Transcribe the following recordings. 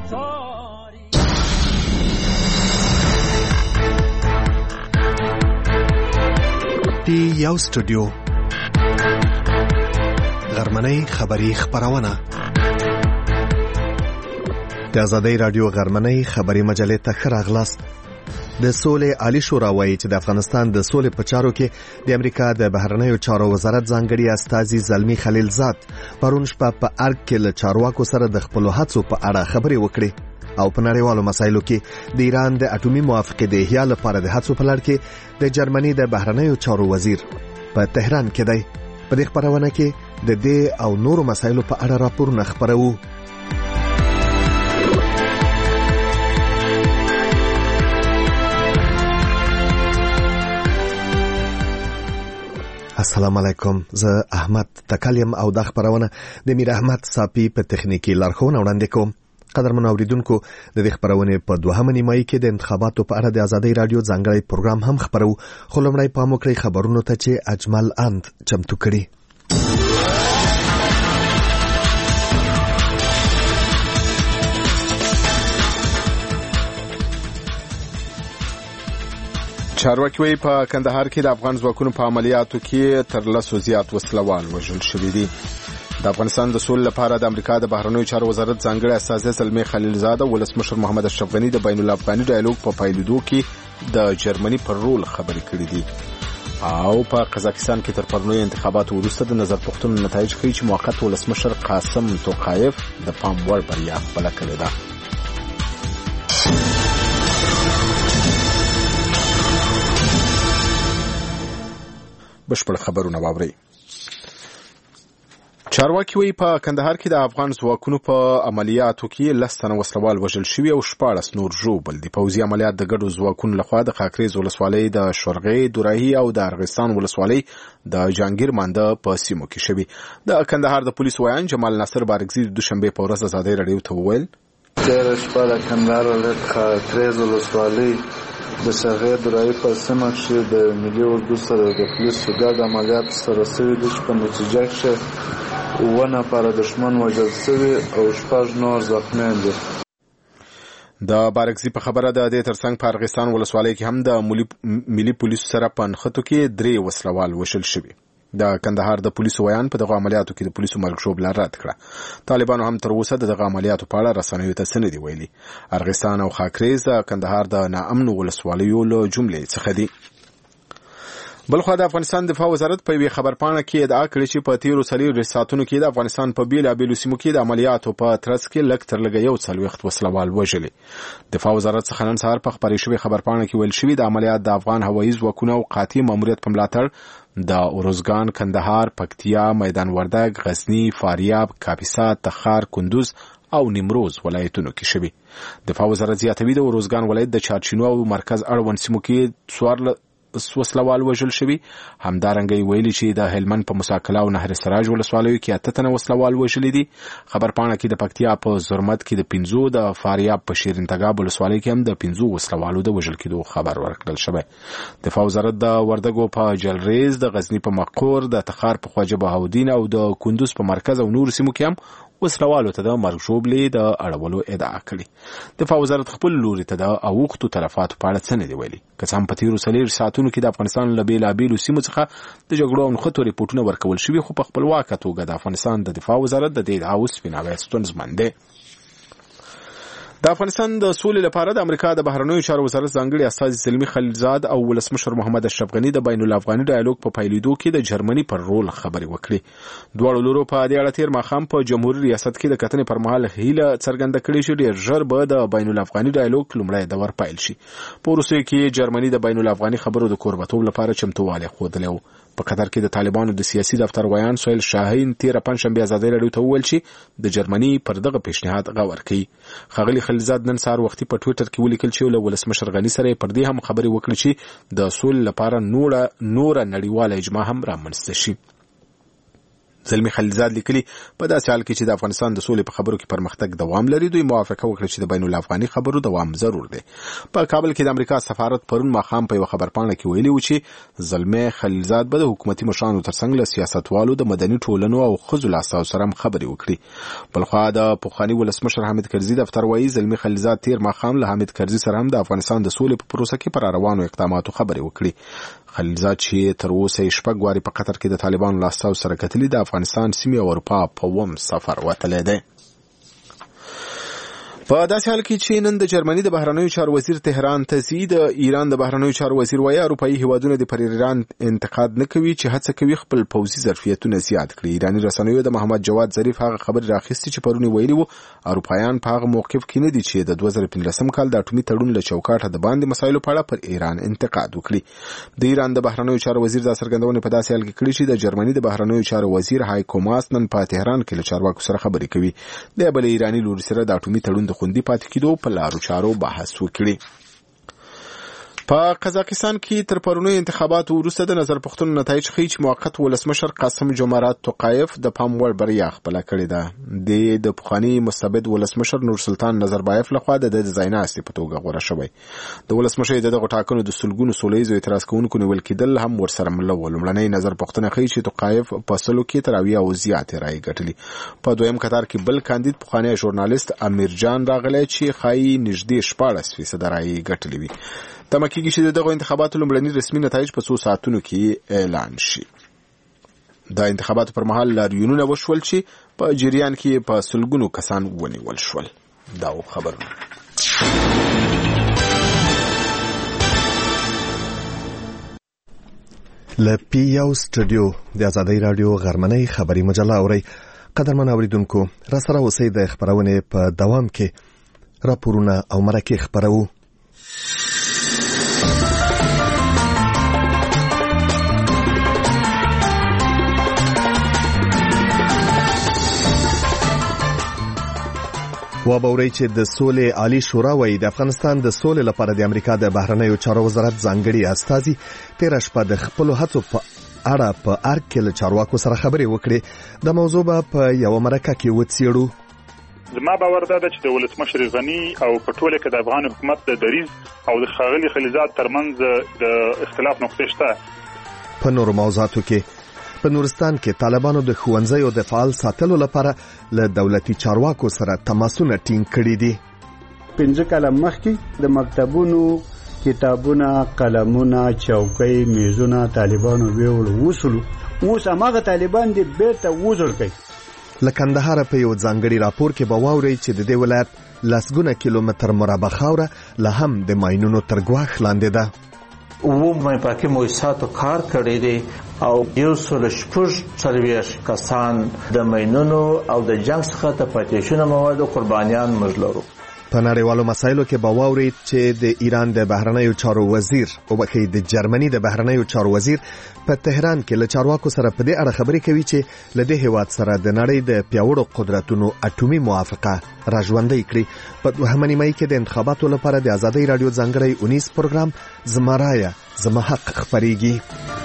دی یو سټوډیو غرمنۍ خبری خبرونه د آزادۍ رادیو غرمنۍ خبری مجلې ته ښه راغلاست. د سولې عالی شورا وایي چې د افغانستان د سولې په چارو کې د امریکا د بهرنیو چارو وزارت ځانګړي استازي زلمی خلیلزاد پرون شپه په ارګ کې له چارواکو سره د خپلو هڅو په اړه خبرې وکړې او په نړیوالو مسایلو کې د ایران د اټومي موافقې د احیا لپاره د هڅو په لړ کې د جرمني د بهرنیو چارو وزیر په تهران کې دی. په دې خبرونه کې د دې او نورو مسایلو په اړه راپورونه خبرو. السلام علیکم، زه احمد تکلیم او د خبرونه د میر احمد صافی په تخنیکی لارښوونه وړاندې کوم. قدرمن اوریدونکو، د دې خبرونه په دوهمه نیمایي کې د انتخاباتو په اړه د آزادۍ رادیو ځانګړی پروګرام هم خبرو. خو لومړی پام وکړئ خبرونو ته چې اجمل اند چمتو کړي. چارواکي وایي په کندهار کې د افغان ځواکونو په عملیاتو کې تر 100 زیات وسلوال وژل شوي دي. د افغانستان د سولې لپاره د امریکا د بهرنیو چارو وزارت ځانګړي استازي زلمی خلیلزاد او ولسمشر محمد اشرف غنی د بین الافغاني ډایالوګ په پایلیدو کې د جرمني پر رول خبرې کړې دي. او په قزاقستان کې تر پرونی انتخاباتو وروسته د نظر پوښتنو نتایج ښیي چې موقت ولسمشر قاسم توقایف د پام وړ بریا خپله کړې ده. بشپړ خبرونه واورئ. چارواکي وایي په کندهار کې د افغان ځواکونو په عملیاتو کې 10 تنه وسلوال وژل شوي او 14 نور ژوبل دي. پوځي عملیات د ګډو ځواکونو لخوا د خاکریز ولسوالۍ د شورغې دوراهي او د ارغستان ولسوالۍ د جانګیر مانده په سیمو کې شوي. د کندهار د پولیسو وایي جمال ناصر بارګزي د دوشنبه په ورځ آزادۍ رادیو ته وویل تیر شپه د کندهار ولایت خاکریز ولسوالۍ د شورغې دوراهي په سیمه کې د ملي اردو سره د پولیسو ګډ عملیات سره شوي دي چې په نتیجه کې 1 نفر دشمن وژل شوي او 6 نور زخمیان دي. د بارګزي په خبره د دې ترڅنګ په ارغستان ولسوالۍ کې هم د ملي پولیسو سره په نښتو کې 3 وسلوال وژل شوي. د کندهار د پولیسو ویان په دغه عملیاتو کې د پولیسو مرګ ژوبله رد کړه. طالبانو هم تر اوسه دغه عملیاتو په اړه رسنیو ته څه نه دي ویلي. ارغستان او خاکریز د کندهار د ناامنو ولسوالیو له جملې څخه دي. بلخو د افغانستان دفاع وزارت په یوه خبرپاڼه کې ادعا کړې چې په تیرو 4 ساعتونو کې د افغانستان په بیلابیلو سیمو کې د عملیاتو په ترڅ کې لږ تر لږه 140 وسلوال وژلي. دفاع وزارت څخه نن سهار په خبري شوې خبرپاڼه کې ویل شوی د عملیات د افغان هوایي ځواکونو او قاطع ماموریت په ملاتړ د اروزګان، کندهار، پکتیا، میدان وردګ، غزنی، فاریاب، کاپیسا، تخار، کندوز او نیمروز ولایتونو کې شوی. دفاع وزارت زیاتوي د اروزګان ولایت د چارچینو او مرکز اړوند سیمو کې وسلوال وژل شوي. همدارنګه ویلي چې د هلمند په مساکله او نهر سراج ولسوالیو کې 8 تنه وسلوال وژل دي. خبرپاڼه کې د پکتیا په زرمت کې د 15، د فاریاب په شیرین تګاب ولسوالۍ کې هم د 15 وسلوالو د وژل کېدو خبر ورکړل شوی. دفاع وزارت د وردګو په جلریز، د غزنی په مقور، د تخار په خواجه بهاودین او د کندوز په مرکز او نور سیمو کې هم وسلوالو ته د مرګ ژوبلې د اړولو ادعا کړې. دفاع وزارت خپل لوري ته د اوښتو تلفاتو په اړه څه نه دی ویلي. که څه هم په تیرو 4 ساعتونو کې د افغانستان له بیلابیلو سیمو څخه د جګړو او نښتو ریپورټونه ورکول شوي، خو په خپلواکه توګه د افغانستان د دفاع وزارت د دې ادعاو سپیناوی ستونزمن دی. د افغانستان د سولې لپاره د امریکا د بهرنیو چارو وزارت ځانګړي استازي زلمی خلیلزاد او ولسمشر محمد اشرف غنی د بین الافغاني ډایالوګ په پایلیدو کې د جرمني پر رول خبرې وکړي. دواړو لورو په دې اړه تیر ماښام په جمهوریت ریاست کې د کتنې پر مهال هیله څرګنده کړې چې ډېر ژر به د بین الافغاني ډایالوګ لومړی دور پیل شي. په وروستیو کې جرمني د بین الافغاني خبرو د کوربتوب لپاره چمتووالی ښودلی و. په قطر کې د طالبانو د سیاسي دفتر ویان سهیل شاهین تیر پنځشنبه آزادۍ رادیو ته وویل چې د جرمني پر دغه پیشنهاد غور کوي. ښاغلي خلیلزاد نن سهار وختي په ټویټر کې ولیکل چې له ولسمشر غني سره پر دې هم خبرې وکړي چې د سولې لپاره نوره نړیواله اجماع هم رامنځته شي. زلمی خلیلزاد لیکلي په داسې حال کې چې د افغانستان د سولې په خبرو کې پرمختګ دوام لري دوی موافقه وکړه چې د بین الافغاني خبرو دوام ضرور دی. په کابل کې د امریکا سفارت پرون ماښام په یو خبرپاڼه کې ویلي و چې زلمی خلیلزاد به د حکومتي مشرانو ترڅنګ له سیاستوالو د مدني ټولنو او ښځو له استازو سره خبرې وکړي. بلخوا د پخواني ولسمشر حامد کرزي دفتر وایي زلمی خلیلزاد تیر ماښام له حامد کرزي سره هم د افغانستان د سولې په پروسه کې پر روانو اقداماتو خبرې وکړي. خلیلزاد چې تر اوسه شپږ وارې په قطر کې د طالبانو له استازو سره کتلي د افغانستان سیمې او اروپا په سفر وتلی دی. په داسې حال کې چې نن د جرمني د بهرنیو چارو وزیر تهران ته ځي د ایران د بهرنیو چارو وزیر وایي اروپایي هیوادونه د پر ایران انتقاد نه کوي چې هڅه کوي خپل پوځي ظرفیتونه زیات کړي. ایراني رسنیو د محمد جواد ظریف هغه خبر راخیستي چې پرونی ویلي وو اروپایان په هغه موقف کې نه دي چې د 2015 کال د اټومي تړون له چوکاټه د باندې مسایلو په اړه پر ایران انتقاد وکړي. د ایران د بهرنیو چارو وزیر دا څرګندونه په داسې حال کې کړې چې د جرمني د بهرنیو چارو وزیر هایکو ماس نن په تهران کې له چارواکو سره خبرې کوي. د بل ایراني لوري سره د اټومي تړون د خوندي پاتې کېدو په لارو چارو بحث وکړي. په قزاقستان کې تر پرونی انتخاباتو وروسته د نظر پوښتنو نتایج ښیي چې موقت ولسمشر قاسم جمعرات توقایف د پام وړ بریا خپله کړې ده. د پخواني مستبد ولسمشر نور سلطان نظربایف لخوا د ځایناستي په توګه غوره شوی. د ولسمشر دغه ټاکنو د سلګونو سولهییزو اعتراض کوونکو نیول کېدل هم ورسره مله و. لومړنۍ نظر پوښتنه ښیي چې توقایف په سلو کې تر 70 او زیاتې رایې ګټلي. په دویم قطار کې بل کاندید پخوانی ژورنالیست امیر جان راغلی چې ښایي نږدې 14% رایې ګټلې وي. تمه کېږي چې دغه انتخاباتو لومړني رسمي نتایج په څو ساعتونو کې اعلان شي. د انتخاباتو پر مهال لاریونونه وشول چې په جریان کې په سلګونو کسان ونیول شول. دا خبرونه له پی یو سټوډیو د آزادۍ رادیو غرمنۍ خبري مجله اوري. قدرمن اوریدونکو را سره اوسئ د خبرونه په دوام کې راپورونه او مرکه خبرو. وبوري چې د سولې عالی شورا وایي د افغانستان د سولې لپاره د امریکا د بهرنیو چارو وزارت ځانګړي استازي تیر شپه د خپل هڅو په اړه په ارګ کې له چارواکو سره خبرې وکړې. د موضوع په یو مرکه کې وڅېړو. زما باور ده چې د ولسمشر غنی او په ټوله کې د افغان حکومت د دریز او د ښاغلي خلیلزاد ترمنځ د اختلاف نقطې شته. په نورو موضوعاتو کې په نورستان کې طالبانو د ښوونځیو د فعال ساتلو لپاره له دولتي چارواکو سره تماسونه ټینګ کړي دي. 15 کاله مخکې د مکتبونو کتابونه قلمونه چوکۍ میزونه طالبانو ویول وصول اوس هغه طالبان دې بیرته وزر کوي. له کندهار په یو ځانګړي راپور کې به واورئ چې د دې ولایت لسګونه کیلومتر مربع خاوره له هم د ماینونو تر ګواښ لاندې ده. مې پاکي موسساتو کار کړی دی او 140 کسان د ماینونو او د جنگ څخه د پاتې شوو موادو قربانیان موږ لرو. په نړیوالو مسایلو کې به واورئ چې د ایران د بهرنیو چارو وزیر او د جرمني د بهرنیو چارو وزیر په تهران کې له چارواکو سره په دې اړه خبرې کوي چې له دې هیواد سره د نړۍ د پیاوړو قدرتونو اټومي موافقه راژوندۍ کړي. په دوهمه نیمه کې د انتخاباتو لپاره د آزادۍ رادیو ځانګړی 19 پروګرام زما رایه زما حق خبريږي.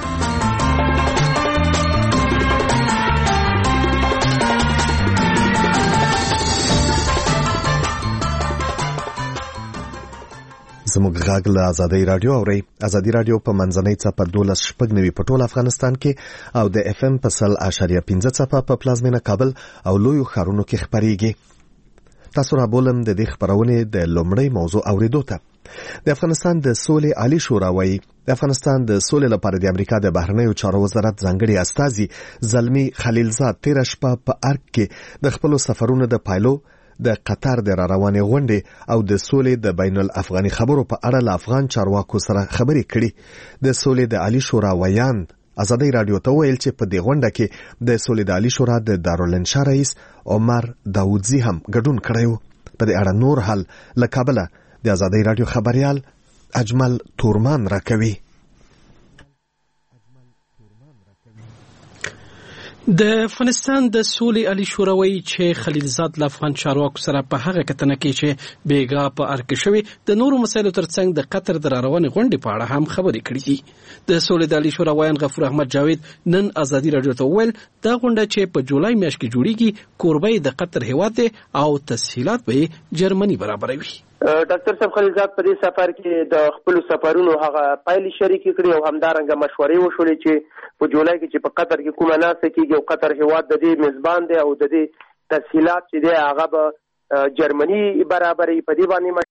زموږ غږ له آزادۍ رادیو اوري. آزادۍ رادیو په منځنۍ څپه 12.9 په ټول افغانستان کې او د اف ام په 100.15 څپه په پلازمینه کابل او لویو ښارونو کې خبريږي. تاسو را بولم د دې خبرونه د لومړی موضوع اوریدو ته. د افغانستان د سولې عالی شورا وایي د افغانستان د سولې لپاره د امریکا د بهرنیو چارو وزارت ځانګړي استازي زلمی خلیلزاد تیر شپه په ارګ کې د خپل سفرونو د پایلو د قطر د روانې غونډې او د سولې د بین الافغاني خبرو په اړه له افغان چارواکو سره خبرې کړي. د سولې د عالی شورا ویان آزادۍ رادیو ته ویل چې په دې غونډه کې د سولې د عالی شورا د دارالانشا رئیس عمر داودزی هم ګډون کړی. په دې اړه نور حال له کابل د آزادۍ رادیو خبريال اجمل تورمان راکوي. د افغانستان د سولې عالی شوروي چې خلیلزاد له افغان چارواکو سره په هغه کتنه کې چې بیګا په ارکه شوی د نورو مسایلو ترڅنګ د قطر د راروانې غونډې په اړه هم خبرې کړې دي. د سولې د عالی شوروي غفور احمد جاوید نن ازادي رادیو ته وویل دا غونډه چې په جولای میاشت کې جوړیږي کوربه د قطر هیواد او تسهیلات به جرمني برابروي. ډاکټر صاحب خلیلزاد په دې سفر کې د خپل سفرونو هغه پایلې شریکې کړې او همدارنګه مشورې وشولې چې په جولای کې چې په قطر کې کومه ناسته کېږي او قطر هیواد د دې میزبان دی او د دې تسهیلات چې دی هغه به جرمني برابرې په دې باندې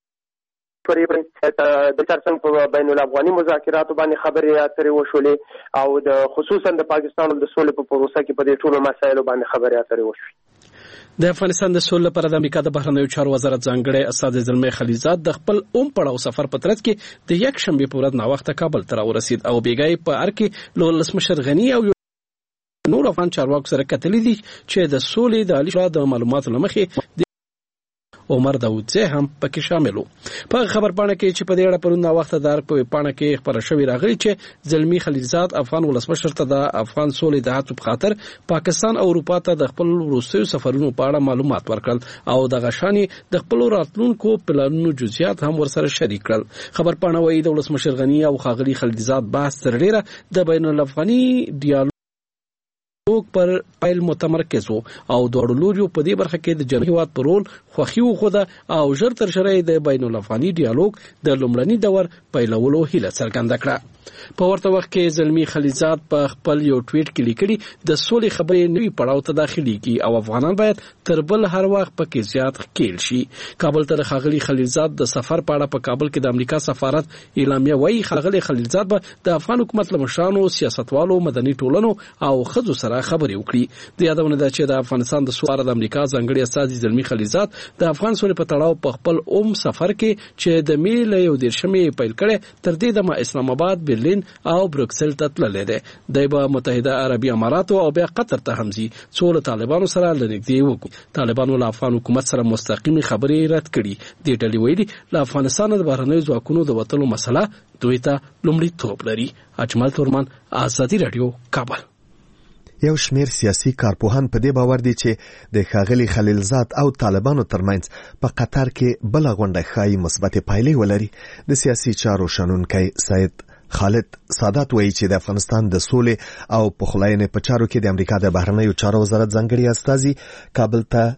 د ترڅنګ په بین الافغاني مذاکراتو باندې خبرې اترې وشولې او د خصوصا د پاکستان د سولې په پروسه کې په دې ټولو مسایلو باندې خبرې اترې وشوې. د افغانستان د سولې لپاره د امریکا د بهرنیو چارو وزارت ځانګړی استازی زلمی خلیلزاد د خپل پړاو سفر په ترڅ کې د یک شنبه په ورځ ناوخته کابل ته ورسید او بیګای په ارکه له ولسمشر غنی او نور افغان چارواکو سره کتلې دي چې د سولې د عالی شورا د معلوماتو لمخې عمر داوودزی هم پکې شامل وو. په خبر پاڼه کې چې په دې اړه پرون وخت دار په پاڼه کې خبر شوی راغلی چې زلمی خلیلزاد افغان ولسمشر ته د افغان سولې د هڅو په خاطر پاکستان او اروپا ته د خپل وروستیو سفرونو په اړه معلومات ورکړل او د غشاني د خپل راتلونکو پلانونو جزئیات هم ورسره شریک کړل. خبر پاڼه وايي د ولسمشر غنی او خاغلی خلیلزاد بحث تر ډیره د بین الافغاني ډیالوګ پر پایل متمرکز وو او دوړو لوري په دې برخه کې د جمهوریت هیواد پر رول خوخي وخوده او ژر تر شرای د بین الافغاني ډیالوګ د لومړني دور پیلولو هیله څرګنده کړه. په ورته وخت کې زلمی خلیلزاد په خپل یو ټویټ کې لیکلي د سولې خبرې نوي پړاو ته داخليږي او افغانان باید تر بل هر وخت پکې زیات خکېل شي. کابل ته خاغلی خلیلزاد د سفر په اړه په کابل کې د امریکا سفارت اعلامیه وايي خاغلی خلیلزاد به د افغان حکومت له مشرانو سیاستوالو مدني ټولنو او خځو سره خبرې وکړي. د یادونه ده چې د افغانستان د سولې د امریکا ځانګړي استازي زلمی خلیلزاد د افغان سولې په تړاو په خپل سفر کې چې د می له 11 پیل کړي تر دې د اسلام آباد برلین او بروکسل ته تللی دی. د متحده عربي اماراتو او بیا قطر ته هم ځي څو له طالبانو سره لنږدې وکړي. طالبانو له افغان حکومت سره مستقیمي خبرې رد کړي. د ډلې ویلي له افغانستان د بهرنیو ځواکونو د وتلو مسله دوی ته لومړیتوب لري. اجمل تورمان، آزادي رادیو، کابل. یو شمیر سیاسي کارپوهان په دې باور دي چې د ښاغلي خلیلزاد او طالبانو ترمنځ په قطر کې بل غونډه ښایي مثبت پایلې ولري. د سیاسي چارو شنونکی سید خالد سادات وایي چې د افغانستان د سولې او پخلاینې په چارو کې د امریکا د بهرنیو چارو وزارت ځانګړي استازي کابل ته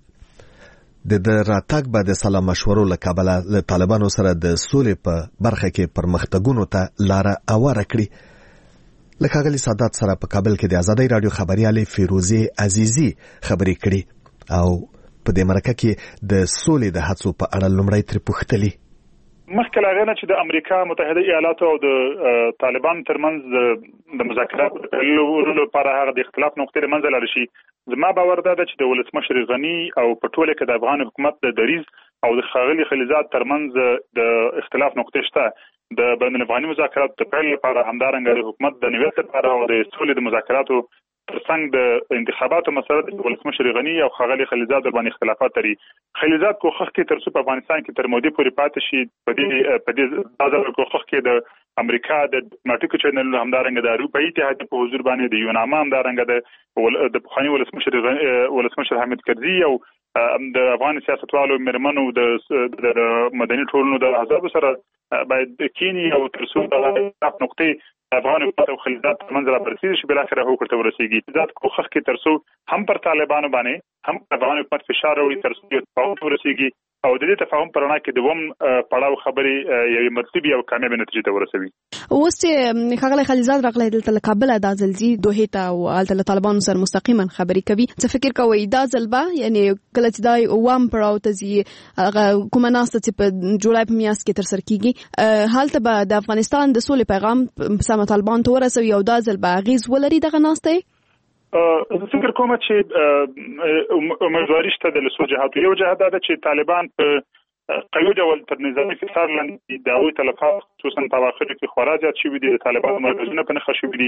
د راتګ به د سلا مشورو له کابله له طالبانو سره د سولې په برخه کې پرمختګونو ته لاره هواره کړي. له ښاغلي سادات سره په کابل کې د آزادۍ رادیو خبريالې فیروزه عزیزی خبرې کړي او په دې مرکه کې د سولې د هڅو په اړه لومړی تر پوښتلي. مخکې لا غنه چې د امریکا متحده ایالاتو او د طالبان ترمنځ د مذاکراتو لپاره لپاره هغه د اختلاف نقطې منځ لري شي. زما باور ده چې د ولسمشر غنی او په ټوله کې د افغان حکومت د دریز او د ښاغلي خلیلزاد ترمنځ د اختلاف نقطې شته. د بین الافغاني مذاکراتو د پیل لپاره همدارنګه د حکومت د نیولو لپاره او د سولې د مذاکراتو ترڅنګ د انتخاباتو مسله د ولسمشر غنی او ښاغلي خلیلزاد باندې اختلافات لري. خلیلزاد کوښښ کوي تر څو په افغانستان کې تر مودې پورې پاتې شي. په دې ځل کوښښ کوي د امریکا د ډیپلوماټیکو چینل همدارنګه د اروپایي اتحاد په حضور باندې د یوناما همدارنګه د پخواني ولسمشر حامد کرزي او د افغان سیاستوالو مرمنو د مدني ټولنو د احزاب سره باید کینی او ترڅو د نقطې افغان حکومت او خلیلزاد ترمنځ رابرسېږي چې بالاخره هوکړه ته ورسېږي. ذات کوښښ کوي ترڅو هم پر طالبانو باندې هم افغان حکومت فشار راوړي ترڅو یو تفاهم ورسېږي او د دې تفاهم پر وړاندې کې دوم پړاو خبرې یوې مطلوبې او کامیابې نتیجې ته ورسوي. اوس چې ښاغلی خلیلزاد راغلی دلته له کابله دا ځل ځي دوحې ته او هلته له طالبانو سره مستقیما خبرې کوي. څه فکر کوئ دا ځل به یعنې کله چې دا اووم پړاو ته ځي هغه کومه ناسته چې په جولای په میاشت کې ترسره کېږي هلته به د افغانستان د سولې پیغام سمه طالبانو ته ورسوي او دا ځل به اغېز ولري دغه ناسته؟ زه فکر کوم چې امیدواري شته د څو جهاتو. یو جهت دا چې طالبان په قوي ډول تر نظامي فشار لاندې د هغوی تلفات خصوصا په اواخرو کې خورا زیات شوي دي. د طالبانو مرکزونه په نښه شوي دي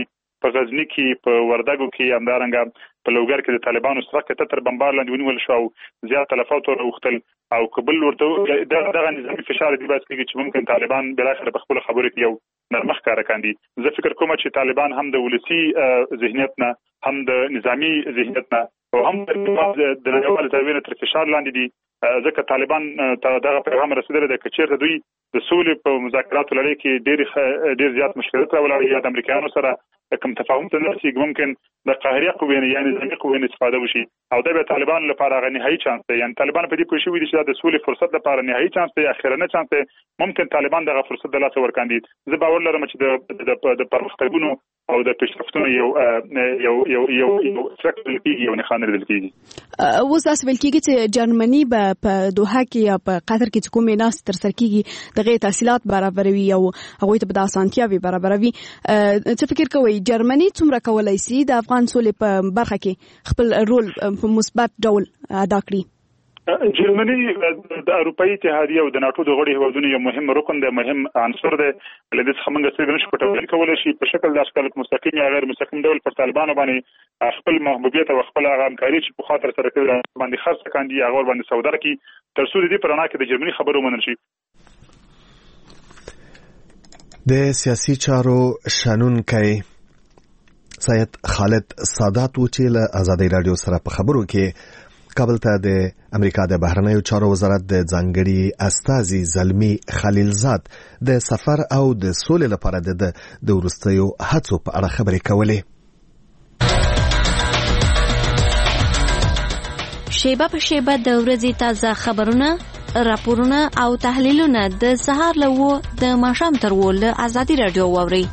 په غزنی کې په وردګو کې همدارنګه په لوګر کې د طالبانو سره کته تر بمبار لاندې ونیول شو زیات تلفات وروختل او قبل ورته دغه نظامی فشار دی بس کې چې ممکن طالبان بلاخره په خپل خبرو کې یو نرمخ کار کاندي. زه فکر کوم چې طالبان هم د ولسی ذهنیت نه هم د نظامی ذهنیت نه او هم د نړیوال ځایونو تر فشار لاندې دي ځکه طالبان ته دغه پیغام رسیدلی دی چې چیرته دوی د سولې په مذاکراتو لړۍ کې ډېر زیات مشکلات راولي یا د امریکایانو سره کوم تفاهم ته نه رسیږي ممکن د قاهرې قوې یا نظامي قوې استفاده وشي او دا به طالبان لپاره غو نهایي چانس دی. یعنی طالبان په دې پوه شوي دي چې د سولې فرصت لپاره نهایي چانس دی اخیرنه چانس دی ممکن طالبان دغه فرصت د لاسه ورکاندي. زه باور لرم چې د پرمختګونو او د پیشرفتونو یو سترکچر کېږي یو نښان لیدل کېږي. اوس داسې ویل کېږي چې جرمني په دوحه کې یا په قطر کې چې کومې ناستې ترسره کېږي دغه تحصیلات برابروي او هغوی ته به د اسانتیاوې برابروي. څه فکر کوئ جرمني څومره کولی شي د افغان سولې په برخه کې خپل رول په مثبت ډول ادا کړي؟ جرمني د اروپאי اتحادیه او د ناتو د غړي هیوادونو یو مهم رکن دی مهم عنصر دی لدې څخه موږ څه نشو پټول کولای شي په شکل د اشکال مستقیم یا غیر مستقیم ډول پر طالبانو باندې خپل محبوبیت او خپل همکاري چې په خاطر سره کوي باندې خاصه کاندي هغه باندې سودا کوي تر څو دې پرانا کې د جرمني خبرو منل شي. د سیاسي چارو شانونکی سید خالد سادات و چې له آزادۍ رادیو سره په خبرو کې کابل ته د امریکا د بهرنیو چارو وزارت د ځانګړي استازي زلمی خلیلزاد د سفر او د سولې لپاره د وروستیو هڅو په اړه خبرې کولې. شیبه په شیبه د ورځې تازه خبرونه راپورونه او تحلیلونه د سهار له د ماښام تر له آزادۍ رادیو واورئ.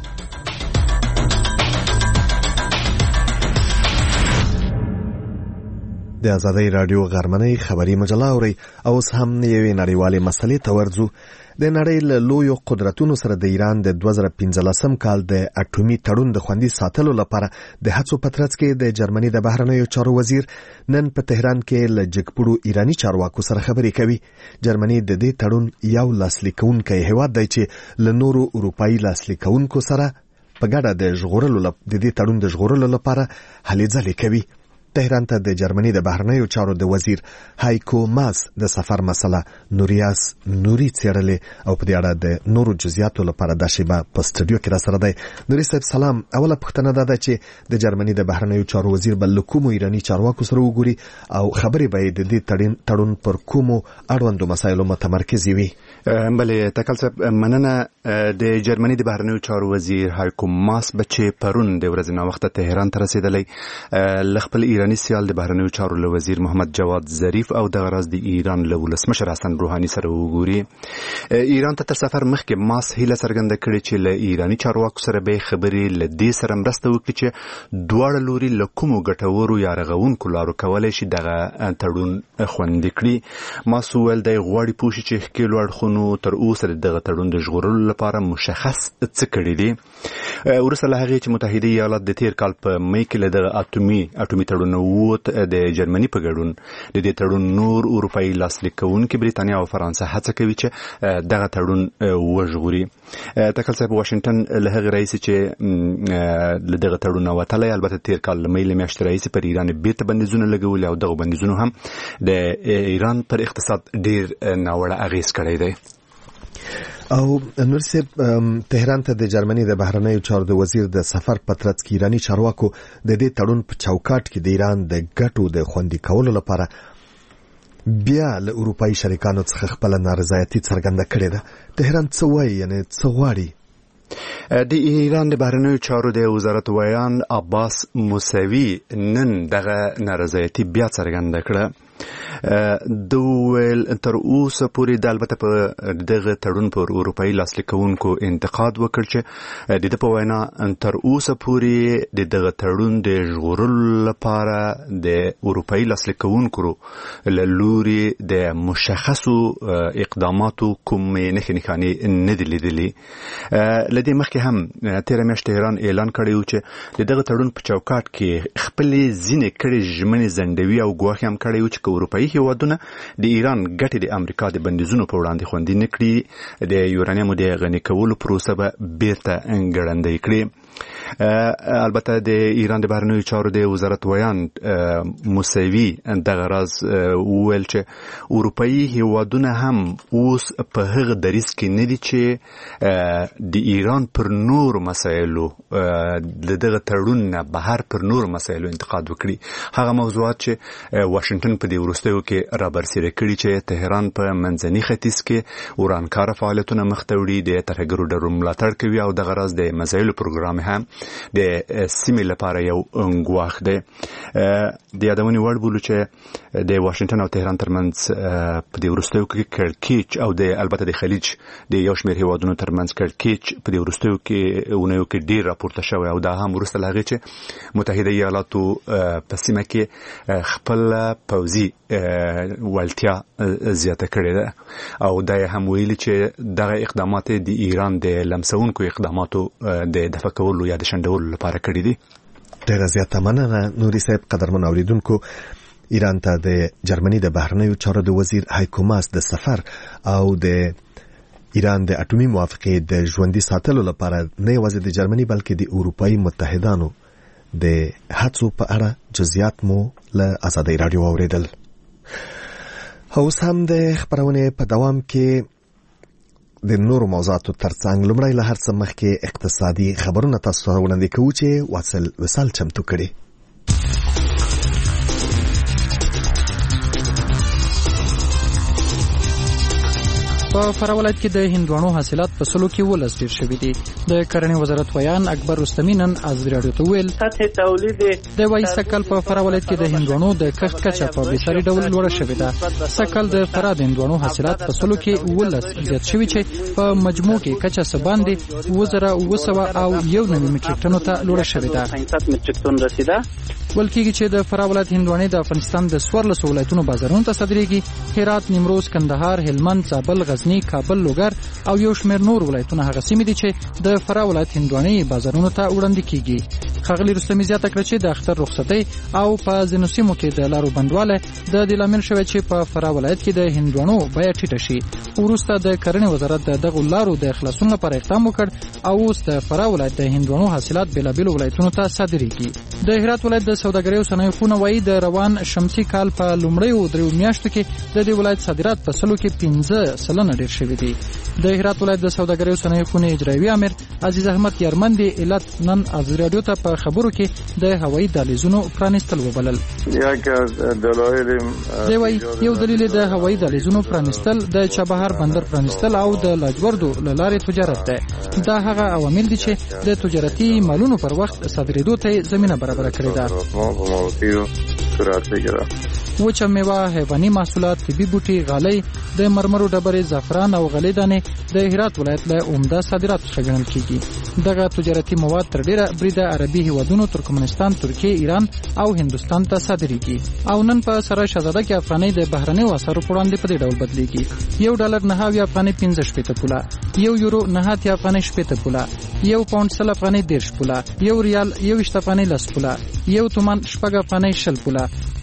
د آزادۍ رادیو غرمنۍ خبري مجله اوري او اوس هم یوې نړیوالې مسلې ته ورځو. د نړۍ له لویو قدرتونو سره د ایران د 2015 کال د اټومي تړون د خوندي ساتلو لپاره د هڅو په ترڅ کې د جرمني د بهرنیو چارو وزیر نن په تهران کې له جګپړو ایرانی چارواکو سره خبرې کوي. جرمني د دې تړون یو لاسلیکونکی هیواد دی چې له نورو اروپایي لاسلیکونکو سره په ګډه د دې تړون د ژغورلو لپاره هلې ځلې کوي. تهران ته د جرمني د بهرنیو چارو د وزیر هایکو ماس د سفر مسله نوریاس نوري څېړلې او په دې اړه د نورو جزئیاتو لپاره د شیبه په سټوډیو کې را سره دی. نوري صاحب سلام. اوله پوښتنه دا ده چې د جرمني د بهرنیو چارو وزیر بل کومو ایرانی چارواکو سره وګوري او خبرې به د دې تړون پر کومو اړوندو مسایلو متمرکز وي؟ بله تکل صاحب مننه. د جرمني د بهرنیو چارو وزیر هایکو ماس بچې پرون د ورځې ناوخته تهران ته رسیدلی لخپل ایرانی سیال د بهرنیو چارو له وزیر محمد جواد ظریف او د غرض د ایران له ولسمشر حسن روحاني سره وګوري. ایران ته تر سفر مخکې ماس هیله څرګنده کړې چې له ایرانی چارواکو سره به خبرې له دې سره مرسته وکړي چې دواړه لوري له کومو ګټورو یا رغونکو لارو کولی شي دغه تړون خوندي کړي. ماس وویل دی غواړي پوه شي چې ښکېلو اړخونو تر اوسه د دغه تړون د ژغورلو لپاره مشخص څه کړي دي. وروسته له هغې چې متحده ایالات د تیر کال په می کې له دغه اټومي تړون ووت د جرمني په ګډون د دې تړون نور اروپایي لاسلیک کوونکي بریتانیا او فرانسه هڅه کوي چې دغه تړون وژغوري. تکل صاحب واشنگټن له هغې راهیسې چې له دغه تړونه وتلی البته تیر کال له می له میاشتې راهیسې پر ایران بیرته بندیزونه لګولي او دغه بندیزونو هم د ایران پر اقتصاد ډېر ناوړه اغېز کړی دی. او نور صاحب تهران ته د جرمني د بهرنیو چارو د وزیر د سفر په ترڅ کې ایرانی چارواکو د دې تړون په چوکاټ کې د ایران د ګټو د خوندي کولو لپاره بیا له اروپایي شریکانو څخه خپل نارضایتي څرګنده کړې ده. تهران څه وایي یعنی څه غواړي؟ د ایران د بهرنیو چارو د وزارت ویان عباس موسوي نن دغه نارضایتي بیا څرګنده کړه. د ویل تر اوسه پورې د البته په دغه تړون پر اروپایي لاسلیکونکو انتقاد وکړ چې د په وینا تر اوسه پورې د دغه تړون د ژغورلو لپاره د اروپایي لاسلیکونکو له لوري د مشخصو اقداماتو کومې نښې نښانې نه دي لیدلي. له دې مخکې هم تېره میاشت تهران اعلان کړی و چې د دغه تړون په چوکاټ کې خپلې ځینې کړې ژمنې ځنډوي او ګواښ هم کړی و چې اروپایي هیوادونه د ایران ګټې د امریکا د بندیزونو په وړاندې خوندي نه کړي د یورانیمو د غني کولو پروسه به بیرته ګړندۍ کړي. البته د ایران د بهرنیو چارو د وزارت ویان موسوي دغه راز وویل چې اروپایي هیوادونه هم اوس په هغه دریځ کې نه دي چې د ایران پر نور مسایلو دغه تړون نه بهر پر نور مسایلو انتقاد وکړي. هغه موضوعات چې واشنگټن په دې وروستیو کې را برسېره کړي چې تهران په منځني ختیځ کې ورانکاره فعالیتونه مخ ته وړي، د ترهګرو ډلو ملاتړ کوي او دغه راز د مسایلو پروګرام هم د سیمې لپاره یو ګواښ دی. د یادونې وړ بولو چې د واشنگټن او تهران ترمنځ په دې وروستیو کې کړکېچ او د البته د خلیج د یو شمېر هیوادونو ترمنځ کړکېچ په دې وروستیو کې اونیو کې ډیر راپورته شوی او دا هم وروسته له هغې چې متحده ایالاتو په سیمه کې خپل پوځي وړتیا زیاته کړې ده او دا هم ویلي چې دغه اقدامات د ایران د لمسونکو اقداماتو د دفع کولو یا د شنډولو لپاره کړي دي. ډیره زیاته مننه نوري صاحب. قدرمن اوریدونکو، ایران ته د جرمني د بهرنیو چارو د وزیر هایکو ماس د سفر او د ایران د اټومي موافقې د ژوندۍ ساتلو لپاره نه یوازې د جرمني بلکې د اروپایي متحدانو د هڅو په اړه جزئیات مو له آزادۍ رادیو اوریدل. اوس هم د خبرونې په دوام کې د نورو موضوعاتو ترڅنګ لومړی له هر څه مخکې اقتصادي خبرونه تاسو ته وړاندې کوو چې واصل وصال چمتو کړي. په فراه ولایت کې د هندوانو حاصلات په سلو کې ولس ډیر شوي دي. د کرنې وزارت ویان اکبر رستمی نن ازادي رادیو ته ویل د وایي سکل په فراه ولایت کې د هندوانو د کښت کچه په بېساري ډول لوړه شوې ده. سکل د فراه د هندوانو حاصلات په سلو کې ولس زیات شوي چې په مجموع کې کچه څه باندې 2900 او 1 میټریک ټنو ته لوړه شوې ده. ول کېږي چې د فراه ولایت هندوانې د افغانستان د 14 ولایتونو بازارونو ته صادریږي. هرات، نیمروز، کندهار، هلمند، زابل، غزنی، کابل، لوګر او یو شمېر نور ولایتونه هغه سیمې دي چې د فراه ولایت هندوانې بازارونو ته وړاندې کیږي. ښاغلي رستمي زیاته کړه چې د اختر رخصتۍ او په ځینو سیمو کې د لارو بندواله د دې لامل شوی چې په فراه ولایت کې د هندوانو بیه ټیټه شي. وروسته د کرنې وزارت دغه لارو د خلاصون لپاره اقدام وکړ او اوس د فراه ولایت د هندوانو حاصلات بېلابېلو ولایتونو ته صادریږي. د هرات ولایت د سوداګرۍ او صنایعو خونه وایي د روان شمسي کال په لومړیو 3 میاشتو کې د دې ولایت صادرات په سلو کې 15% ډیر شوي دي. د هرات ولایت د سوداګرۍ او صنایعو خونې اجرایوي امیر عزیز احمد یارمند علت نن از رادیو ته په خبرو کې د هوایي دهلیزونو پرانیستل وبلل. دی وایي یو دلیل د هوایي دهلیزونو پرانیستل د چابهار بندر پرانیستل او د لاجوردو له لارې تجارت دی. دا هغه عوامل دي چې د تجارتي مالونو پر وخت صادرېدو ته زمینه برابره کړې ده. وچه میوه، حیواني محصولات، طبي بوټي، غالۍ، د مرمرو ډبرې، زعفران او غلې دانې د هرات ولایت له عمده صادراتو څخه ګڼل کیږي. دغه تجارتي مواد تر ډیره بریده عربي هیوادونو ترکمنستان، ترکیه، ایران او هندوستان ته صادریږي. او نن په سره شهزاده کې افغانۍ د بهرنیو اسعارو په وړاندې په دې ډول بدلیږي. $1 9 افغانۍ 15 پوله، €1 9 افغانۍ 70 پوله، £1 100 افغانۍ 10 پوله، €1 21 افغانۍ 10 پوله، €1 تومان 6 افغانۍ 60 پوله.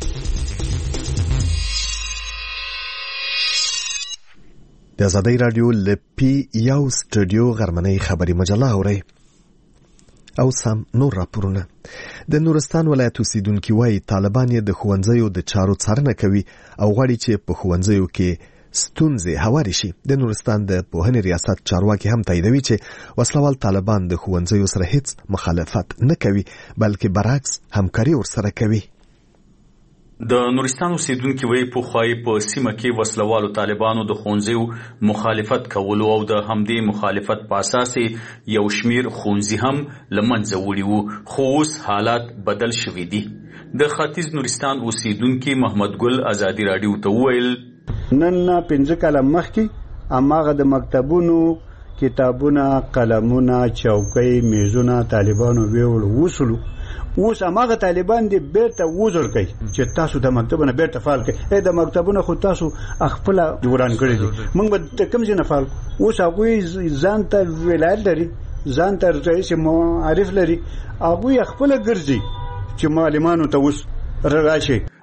د آزادۍ رادیو لپی یو سټوډیو غرمنۍ خبري مجله اوري. او سم نور راپورونه. د نورستان ولایت اوسیدونکو وايي طالبان د ښوونځیو د چارو څارنه کوي او غواړي چې په ښوونځیو کې ستونزې هواري شي. د نورستان د پوهنې ریاست چارواکي هم تاییدوي چې وسلوال طالبان د ښوونځیو سره هیڅ مخالفت نه کوي بلکې برعکس همکاري ورسره کوي. د نورستان اوسیدونکو وی په خوای په سیمه کې وسلوالو طالبانو د ښوونځیو مخالفت کولو او د همدې مخالفت په اساس یو شمیر ښوونځي هم لمنځه وړي وو، خو اوس حالات بدل شوي دي. د ختیځ نورستان اوسیدونکو محمد ګل آزادي رادیو ته ویل نن 15 کاله مخکې اماغه د مکتبونو کتابونه، قلمونه، چوکۍ، میزونه طالبانو ویول وصلو. اوس هغه طالبان دي بیرته وزر کوي چې تاسو د مکتبونو بیرته فعال کړئ. د مکتبونو خو تاسو خپل جوړان کړی دي، موږ به د کوم ځای نه فعال. اوس هغه ځان ته ولایت لري، ځان ته رئیس معرف لري، هغه خپل ګرځي چې معلمانو ته اوس راشي.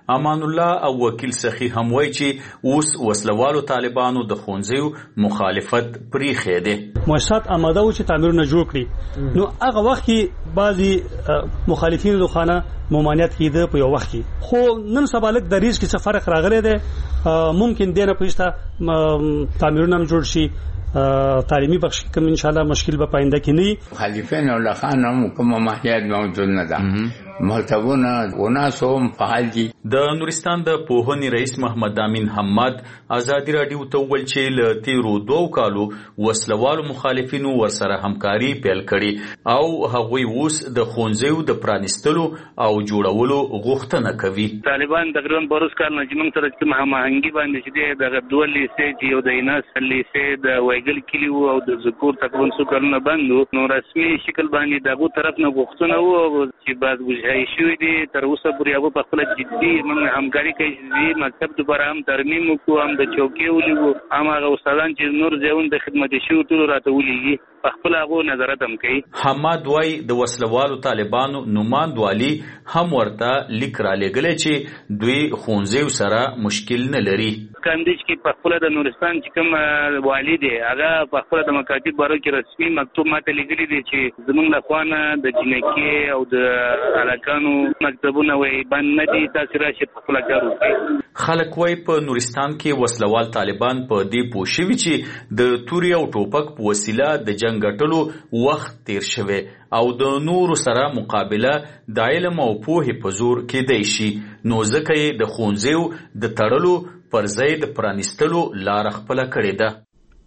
امان الله او وکیل سخی هم وایي چې اوس وسلوالو طالبانو د ښوونځیو مخالفت پریښی دی. مؤسسات آماده و چې تعمیرونه جوړ کړي، نو هغه وخت کې بعضي مخالفین د خانه ممانعت کیده په یو وخت کې، خو نن سبا لک د ریس کې څه فرق راغلی دی. ممکن دینه پېښته تعمیرونه هم جوړ شي، تعلیمي بخش کوم ان شاء الله مشکل به پاینده کې نه. مخالفین او لخان هم کوم ماهیت موجود نه ده، مرتبونه وناسو فعال دي. د نورستان د پوهنې رئیس محمد امین حماد ازادي رادیو ته ویل چې له تیرو 2 کالو وسلوالو مخالفینو ورسره همکاري پیل کړي او هغوی اوس د ښوونځیو د پرانیستلو او جوړولو غوښتنه کوي. طالبان تقریبا بروز کال نه موږ سره چې هماهنګي باندې چې د غدول لیسې چې یو د ایناس لیسې د وایګل کلیو او د ذکور تقریبا څو کلونه بندو، نو رسمي شکل باندې دغه طرف نه غوښتنه وو چې بعد وجهي شوې دي. تر اوسه پورې هغه په خپل جدي موږ همکاري کوي چې مکتب دوباره هم ترمیم وکړو، هم د چوکۍ ولګو، هم هغه استادان چې نور ځایونه د خدمت شو ټول راته ولېږي، په خپل هغه نظارت هم کوي. حماد وای د وسلوالو طالبانو نوماندوالي هم ورته لیک را لګلې چې دوی ښوونځیو سره مشکل نه لري. کاندیج کې په خپل د نورستان چې کوم والی دی هغه په خپل د مکاتب بارو کې رسمي مکتوب ماته لګلی دی چې زمونږ لخوانه د جنکی او د علاقانو مکتبونه وای باندې نه دي، تاسو راشي په خپل کار وکړئ. خلک وای په نورستان کې وسلوال طالبان په دې پوښوي چې د توري او ټوپک په وسیله د جنگ غټلو وخت تیر شوی او د نورو سره مقابله د علم او پوهې په زور کېدای شي، نو ځکه یې د ښوونځیو د تړلو پر ځای د پرانیستلو لار خپله کړې ده.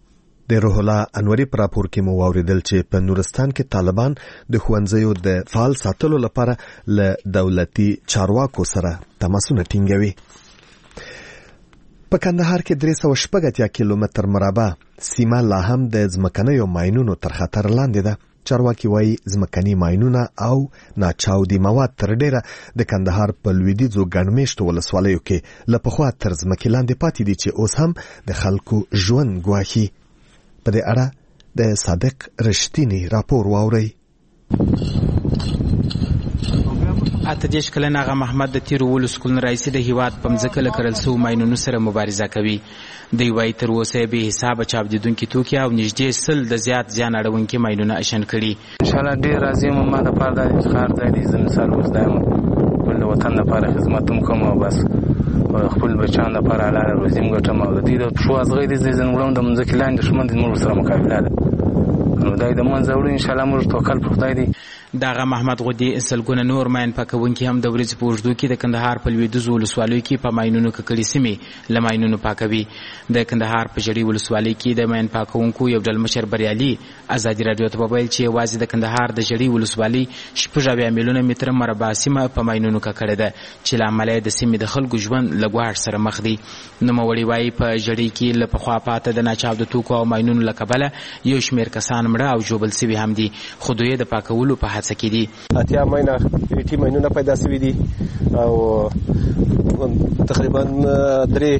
د روح الله انوري پر راپور کې مو واوریدل چې په نورستان کې طالبان د ښوونځیو د فعال ساتلو لپاره له دولتي چارواکو سره تماسونه ټینګوي. په کندهار کې 380 کیلومتر مربع سیمه لا هم د ځمکنیو ماینونو تر خطر لاندې ده. چارواکي وایي ځمکني ماینونه او ناچاودي مواد تر ډیره د کندهار په لویدیځو ګڼمېشتو ولسوالیو کې له پخوا تر ځمکې لاندې پاتې دي چې اوس هم د خلکو ژوند ګواښي. په دې اړه د صادق رښتینی راپور واورئ. اته دیش کلن هغه محمد د تیرو ولس کلن رئیس د هیواد په مځکه لکرل سو ماینونو سره مبارزه کوي. دی وای تر اوسه به حساب چاودیدونکو توکي او نږدې سل د زیات ځان اړونکو ماینونه اشن کړي. ان شاء الله ډیر راځي ما د پاره د افتخار ځای دي زم مثال اوس دایم ول وطن لپاره خدمت کوم او بس خپل بچان لپاره اعلی روزیم ګټم او د دې د شو ازغې دي زین ولوم د منځ کې لاندې شمن د نور سره مقابله ده، نو دای د منځ وړو ان شاء الله موږ توکل په خدای دی. داغه محمد غدی سلګونه نور ماین پاکونکي هم د ورځ په وژدو کې د کندهار په لویدیځ ولسوالۍ کې په ماینونو ککړې سیمې لماینونو پاکوي. د کندهار په جړی ولسوالۍ کې د ماین پاکونکو یو ډول مشر بریالي ازادي رادیو ته وویل چې واځي د کندهار د جړی ولسوالۍ 6 میلیونه متر مربع سیمه په ماینونو ککړه ده چې لامل د سیمې د خلکو ژوند لګواړ سره مخ دي. نو مولوی وايي په جړی کې له پخوا پاته د ناچاودو توکو او ماینونو لکبله یو شمیر کسان مړه او جوبل سوي هم دي، خو دوی د پاکولو په هڅه کې دي. اتیا ماینونه پیدا شوي دي او تقریبا 3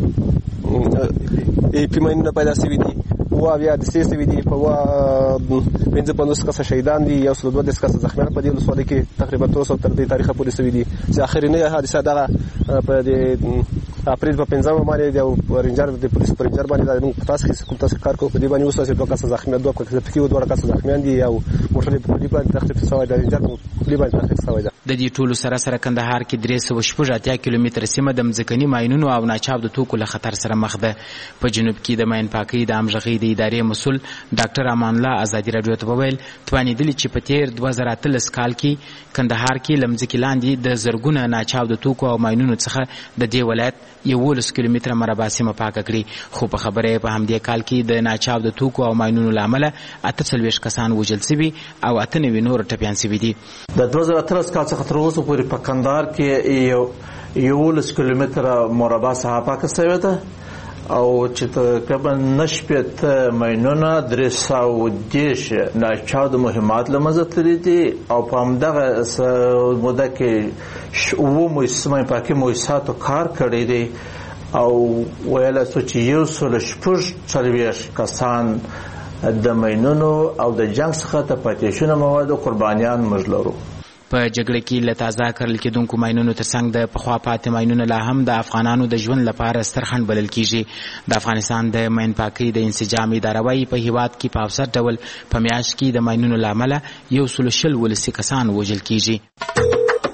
پی ماینونه پیدا شوي دي، بیا د سې شوي دي، په 55 کسه شهیدان دي، یو 102 کسه زخمیان په دې ولسوالۍ کې تقریبا 300 تر دې تاریخه پورې شوي دي چې اخرینی حادثه دغه په اپریل په 15 باندې د رینجر د پولیس رینجر باندې د تاسو کار کوي په دې باندې اوس چې 2 کسه زخمیان 2 کسه زخمیان دي او موټر په دې باندې تخفیف شوی د رینجر په دې باندې تخفیف شوی ده. د دې ټولو سره کندهار کې 380 کیلومتر سیمه د مځکني ماینونو او ناچاودو توکو له خطر سره مخ ده. په جنوب کې د ماین پاکۍ د امژغۍ د ادارې مسول ډاکټر امان الله ازادي رادیو ته وویل توانیدلی چې په تیر 2013 کال کې کندهار کې لمځکې لاندې د زرګونه ناچاودو توکو او ماینونو څخه د دې ولایت 11 کیلومتر مربع سیمه پاکه کړي، خو په خبره په همدې کال کې د ناچاودو توکو او ماینونو لامل 48 کسان وژل شوي او 98 نور ټپیان شوي دي. د 2013 کال څخه تر اوسه پورې په کندهار کې 11 کیلومتر مربع ساحه پاکه شوې ده او چې تقریبا نشپت ماینونه 310 ناچاودو مهمات لمزه تللی دي او په همدغه موده کې مؤسسه پاکي مؤسساتو کار کړی دی او ویل چې 140 کسان د ماینونو او د جنگ څخه د پاتې شونو موادو قربانیان موږ لرو. په جګړه کې له تازه کرل کېدونکو ماینونو ترڅنګ د پخوا پاتې ماینونه لا هم د افغانانو د ژوند لپاره ستر خنډ بلل کېږي. د افغانستان د ماین پاکۍ د انسجام اداره وايي په هیواد کې په اوسط ډول په میاشت کې د ماینونو له امله 120 ولسي کسان وژل کېږي.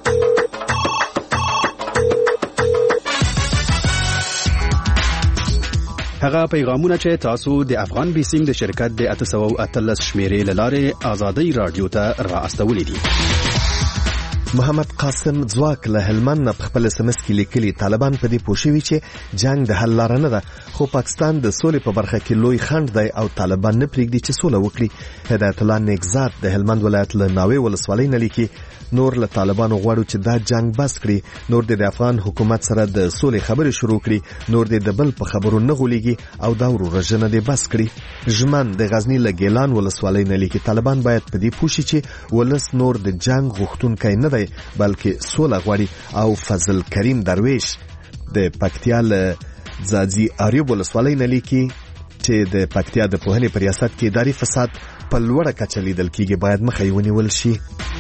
هغه پیغامونه چې تاسو د افغان بیسینګ د شرکت د 813 شمیرې لاره آزادۍ رادیو ته را استولې دي. محمد قاسم ځواک له هلمند په خپل SMS کې لیکلي طالبان په دې پوښوي چې جنگ د حل لار نه ده، خو پاکستان د سولې په برخه کې لوی خنډ دی او طالبان نه پریږدي چې سوله وکړي. هدایت الله نیکزاد د هلمند ولایت له ناوې ولسوالۍ نه لیکي نور له طالبانو غواړو چې دا جنگ بس کړي، نور د افغان حکومت سره د سولې خبرې شروع کړي، نور د بل په خبرو نه غولېږي او دا ورورژنه دې بس کړي. ژمن د غزنی له ګیلان ولسوالۍ نه لیکي طالبان باید په دې پوښي چې ولس نور د جنگ غوښتونکی نه دی بلکې سوله غواړي. او فضل کریم درویش د پکتیا له ځاځي اریوب ولسوالۍ نه لیکي چې د پکتیا د پوهنې په ریاست کې اداري فساد په لوړه کچه لیدل کېږي، باید مخه یې ونیول شي.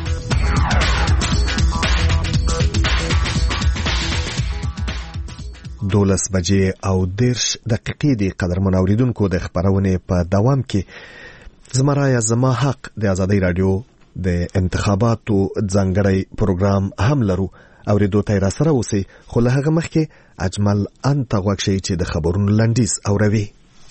12 بجې او 10 دقیقې د قدرمن اوریدونکو د خبرونې په دوام کې زمرایا زما حق د آزادۍ رادیو د انتخاباتو ځانګړی پروګرام هم لرو. اوریدو ته را سره اوسئ، خو له هغه مخکې اجمل انت غوږ شئ چې د خبرونو لنډیز اوروي.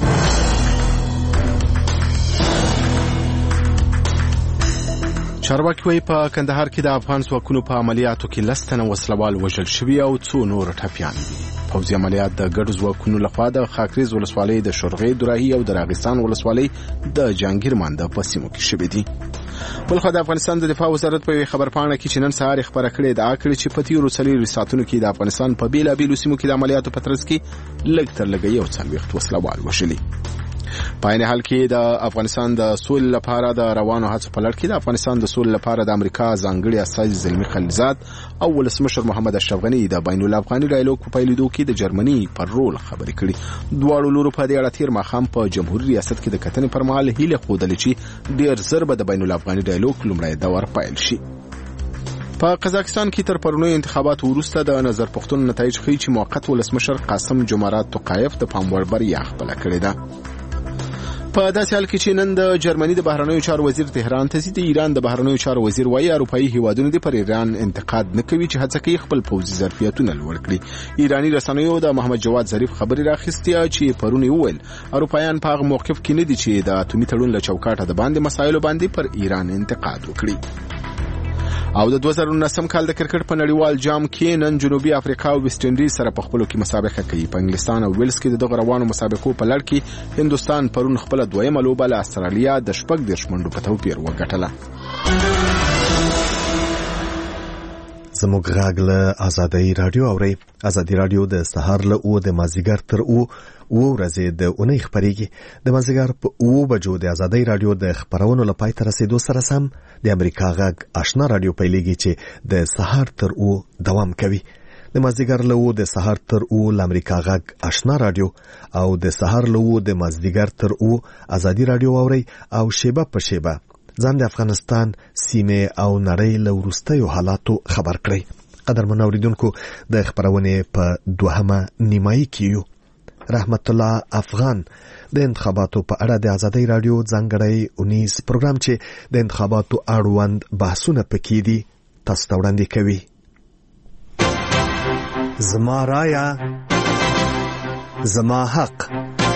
چارواکي وايي په کندهار کې د افغان ځواکونو په عملیاتو کې 10 تنه وسلوال وژل شوي او څو نور ټپیان دي. پوځي عملیات د ګډ ځواکونو لخوا د خاکریز ولسوالۍ د شورغې دوراهي او د راغستان ولسوالۍ د جانګیر مانده په سیمو کې شوي دي. بلخو د افغانستان د دفاع وزارت په خبر پاڼه کې چې نن سهار خبره کړې ده چې په تیرو 4 ساعتونو کې د افغانستان په بیلابیلو سیمو کې د عملیاتو په ترڅ کې لږ تر لږه یو څلوېښت وسلوال وژلي. په عین حال کې د افغانستان د سولې لپاره د روانو هڅو په لړ کې د افغانستان د سولې لپاره د امریکا ځانګړي استازي زلمی خلیلزاد او ولسمشر محمد اشرف غنی د بین الافغاني ډایالوګ په پیلېدو کې د جرمني پر رول خبرې کړې. دواړو لورو په دې اړه تیر ماښام په جمهوریت ریاست کې د کتنې پر مهال هیله خوده چې ډیر ژر به د بین الافغاني ډایالوګ لومړی دور پیل شي. په قزاقستان کې تر پرونی انتخاباتو وروسته د نظر پوښتنې نتایج ښیي چې موقت ولسمشر قاسم جمعرات توقایف د پام وړ بریا خپله کړې ده. په داسې حال کې چې نن د جرمني د بهرنیو چارو وزیر تهران ته ځي، د ایران د بهرنیو چارو وزیر وايي اروپایي هیوادونو د پر ایران انتقاد نه کوي چې هڅه کوي خپل پوځي ظرفیتونه لوړ کړي. ایرانی رسنیو د محمد جواد ظریف خبري راخستیا چې پرونی وویل اروپایان په هغه موقف کې نه دي چې د اتومي تړون له چوکاټه د باندې مسایلو باندې پر ایران انتقاد وکړي. او د 2019 کال د کرکټ په نړیوال جام کې نن جنوبي افریقا او ویسټ انډیز سره په خپلو کې مسابقه کوي. په انګلستان او ویلز کې د روانو مسابقو په لړ کې هندستان پرون خپل دویمه لوبه له استرالیا د 14 منډو په توپیر وګټله. زموږ غږ له آزادۍ رادیو اوري. آزادۍ رادیو د سهار له 9 د مازیګر تر 9 ورځې د اونۍ خبرېږي. د مازیګر په 9 بجو د آزادۍ رادیو د خبرونو لپاره تر رسیدو سره سم د امریکا غږ آشنا رادیو پیلېږي چې د سهار تر 9 دوام کوي. د مازیګر له 9 د سهار تر 9 د امریکا غږ آشنا رادیو او د سهار له 9 د مازیګر تر 9 آزادۍ رادیو اوري او شیبه په شیبه ځان د افغانستان سیمه او نړۍ له وروستیو حالاتو خبر کړئ. قدرمن اوریدونکو د خبرونې په دوهمه نیمایي کې یو. رحمت الله افغان د انتخاباتو په اړه د آزادۍ رادیو ځانګړی 19 پروګرام چې د انتخاباتو اړوند بحثونه پکې دي تاسو ته وړاندې کوي. زما رايه زما حق.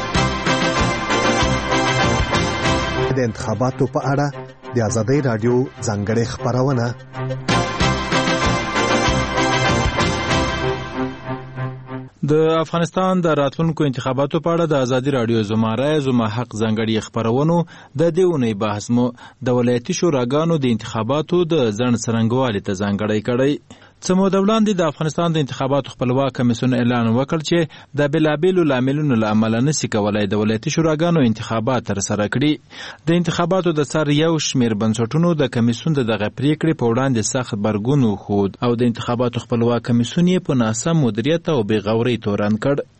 د انتخاباتو په اړه د آزادۍ رادیو ځانګړی خبرونه. د افغانستان د راتلونکو انتخاباتو په اړه د آزادۍ رادیو زما رایه زما حق ځانګړي خبرونو د دې اونۍ بحث مو د ولایتي شوراګانو د انتخاباتو د ځنډ څرنګوالي ته ځانګړی کړی. څه موده وړاندې د افغانستان د انتخاباتو خپلواک کمیسیون اعلان وکړ چې د بېلابېلو لاملونو له امله نشي کولای د ولایتي شوراګانو انتخابات ترسره کړي. د انتخاباتو د سر یو شمېر بنسټونو د کمیسیون د دغه پریکړې په وړاندې سخت غبرګون وښود او د انتخاباتو خپلواک کمیسیون یې په ناسم مدیریت او بې غورۍ تورن کړ.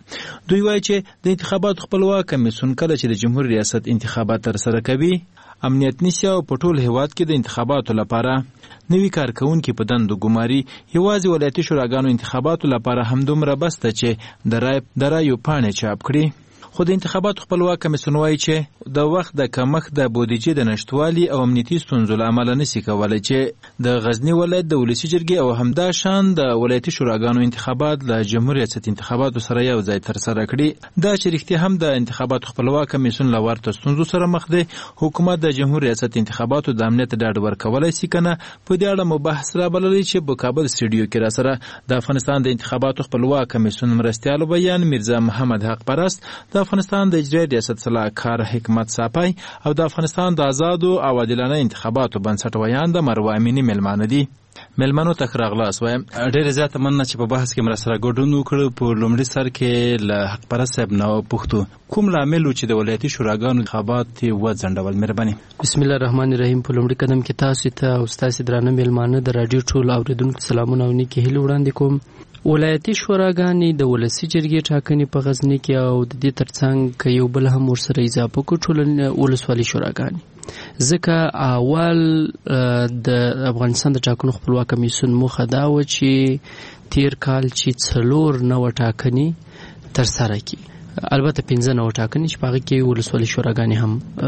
دوی وایي چې د انتخاباتو خپلواک کمیسیون کله چې د جمهور ریاست انتخابات ترسره کوي امنیت نیسي او په ټول هیواد کې د انتخاباتو لپاره نوي کارکونکي په دندو ګماري. یوازې ولایتي شوراګانو انتخاباتو لپاره همدومره بس ده چې د رایو پاڼې چاپ کړي. خو د انتخاباتو خپلواک کمیسیون وایي چې د وخت د کمښت د بودیجې د نشتوالي او امنیتي ستونزو له امله نشي کولی چې د غزني ولایت د ولسي جرګې او همدا شان د ولایتي شوراګانو انتخابات له جمهور ریاست انتخاباتو سره یو ځای ترسره کړي. دا چې رښتیا هم د انتخاباتو خپلواک کمیسیون له ورته ستونزو سره مخ دی، حکومت د جمهور ریاست انتخاباتو د امنیت ډاډ ورکولی شي که نه، په دې اړه مو بحث رابللی چې په کابل سټوډیو کې راسره د افغانستان د انتخاباتو خپلواک کمیسیون مرستیالو بیان میرزا محمد حق پرست، د افغانستان د اجرایي ریاست صلاحکار حکمت صافی او د افغانستان د آزادو او عادلانه انتخاباتو بنسټ ویان د مروه امینی مېلمانه دي. مېلمنو ته ښه راغلاست وایم. ډېره زیاته مننه چې په بحث کې مو راسره ګډون وکړو. په لومړي سر کې له حق پرست صاحب نه وپوښتو کوم لامل و چې د ولایتي شوراګانو انتخابات وځنډول. مهرباني. بسم الله الرحمن الرحیم. په لومړي قدم کې تاسو ته او ستاسو درانه مېلمانه د راډیو ټول اوریدونکو سلامونه او نیکې هیلې وړاندې کوم. ولایتي شوراګانې د ولسي جرګې ټاکنې په غزني کې او د دې ترڅنګ که یو بل هم ورسره اضافه کړو ټول ولسوالي شوراګانې، ځکه اول د افغانستان د ټاکنو خپلواک کمیسیون موخه دا و چې تیر کال چې 4 نوه ټاکنې ترسره کړي، البته 15 نوه ټاکنې چې په هغې کې ولسوالي شوراګانې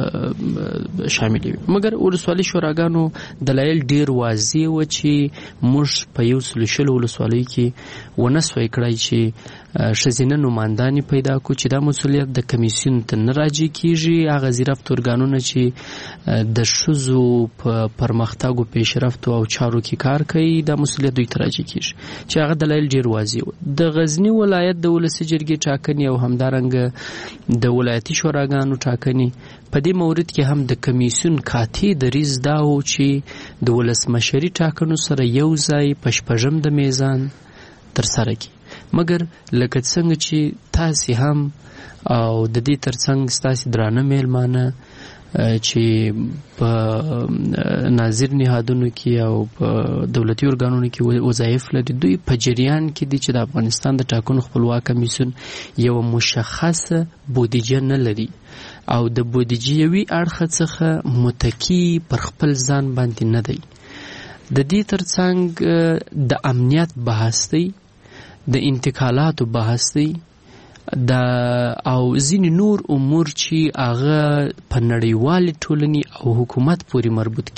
هم شاملې وي. مګر ولسوالي شوراګانو دلایل ډېر واضح و چې موږ په 120 ولسوالیو کې ونه سوی کړی چې ښځینه نمایندانې پیدا کړو چې دا مسؤلیت د کمیسیون ته نه راجع کېږي. هغه زیرفت ارګانونه چې د ښځو په پرمختګ او پیشرفتو او چارو کې کار کوي دا مسؤلیت دوی ته راجع کېږي، چې هغه دلایل ډېر واضح و. د غزني ولایت د ولسي جرګې ټاکنې او همدارنګه د ولایتي شوراګانو ټاکنې په دې مورد کې هم د کمیسیون کاتي دریځ دا و چې د ولسمشري ټاکنو سره یو ځای په 6 د میزان ترسره کړي. مګر لکه څنګه چې تاسې هم او د دې ترڅنګ ستاسې درانه مېلمانه چې په ناظر نهادونو کې او په دولتي ارګانونو کې وظایف لري، دوی په جریان کې دي چې د افغانستان د ټاکنو خپلواک کمیسیون یوه مشخصه بودیجه نه لري او د بودیجوي اړخه څخه متکی پر خپل ځان باندې نه دی. د دې ترڅنګ د امنیت بحث دی، د انتقالاتو بحث دی، او ځینې نور امور چې هغه په نړیوالې ټولنې او حکومت پورې مربوط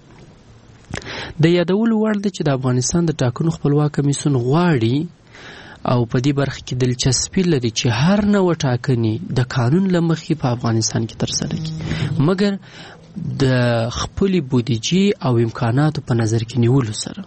کیږي. د یادولو وړ ده چې د افغانستان د ټاکنو خپلواک کمیسیون غواړي او په دې برخه کې دلچسپي لري چې هر نوع ټاکنې د قانون له مخې په افغانستان کې ترسره کړي، مګر د خپلې بودیجې او امکاناتو په نظر کې نیولو سره.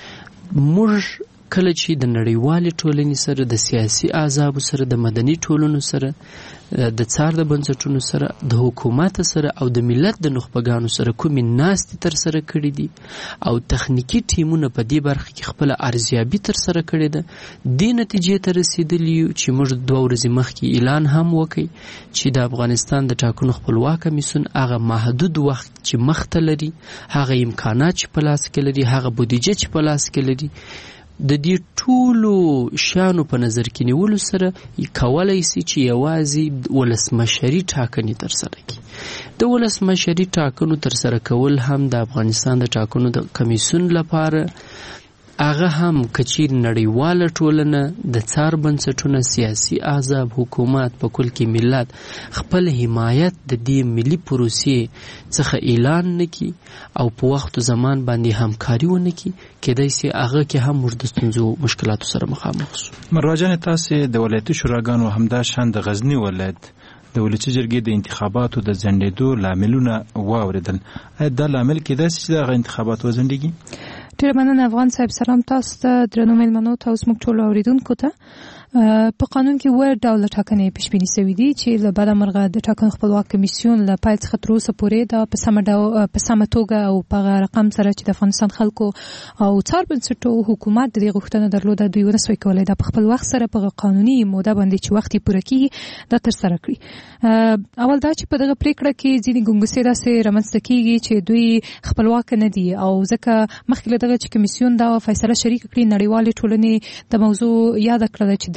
موږ کله چې د نړیوالې ټولنې سره، د سیاسي احزابو سره، د مدني ټولنو سره، د څار د بنسټونو سره، د حکومت سره او د ملت د نخبګانو سره کومې ناستې ترسره کړي دي او تخنیکي ټیمونه په دې برخه کې خپله ارزیابي ترسره کړې ده، دې نتیجې ته رسېدلي یو چې موږ 2 ورځې مخکې اعلان هم وکړ چې د افغانستان د ټاکنو خپلواک کمیسیون هغه محدود وخت چې مخته لري، هغه امکانات چې په لاس کې لري، هغه بودیجه چې په لاس کې لري، د دې ټولو شیانو په نظر کې نیولو سره کولی شي چې یوازې ولسمشري ټاکنې ترسره کړي. د ولسمشري ټاکنو ترسره کول هم د افغانستان د ټاکنو د کمیسیون لپاره هغه هم کچیر نړیواله ټولنه، د څار بنسټونه، سیاسي احزاب، حکومت، په کل کې ملت خپل حمایت د دې ملي پروسې څخه اعلان نکي او په وخت و زمان باندې همکاري ونه کي، کېدای سي هغه کې هم موږ د ستونزو مشکلاتو سره مخامخ شو. مروه جان، تاسې د ولایتي شوراګانو همدا شان د غزني ولایت د ولسي جرګې د انتخاباتو د ځنډېدو لاملونه واورېدل. آیا دا لامل کېدای سي چې دغه انتخابات وځنډېږي؟ ډېره مننه افغان صاحب. سلام تاسو ته، درنو مېلمنو ته او زموږ ټولو اورېدونکو ته. په قانون کې 2 ډوله ټاکنې پیشبیني شوي دي چې له بده مرغه د ټاکنو خپلواک کمیسیون له پیل څخه تر اوسه پورې دا په سمه توګه او په هغه رقم سره چې د افغانستان خلکو او څار بنسټو حکومت د دې غوښتنه درلوده دوی ونه سوی کولی دا په خپل وخت سره په قانوني موده باندې چې وخت یې پوره کېږي دا ترسره کړي. اول دا چې په دغه پریکړه کې ځینې ګنګوسې داسې رامنځته کېږي چې دوی خپلواک نه دي او ځکه مخکې له دغه چې کمیسیون دا فیصله شریکه کړي، نړیوالې ټولنې د موضوع یاده کړله چې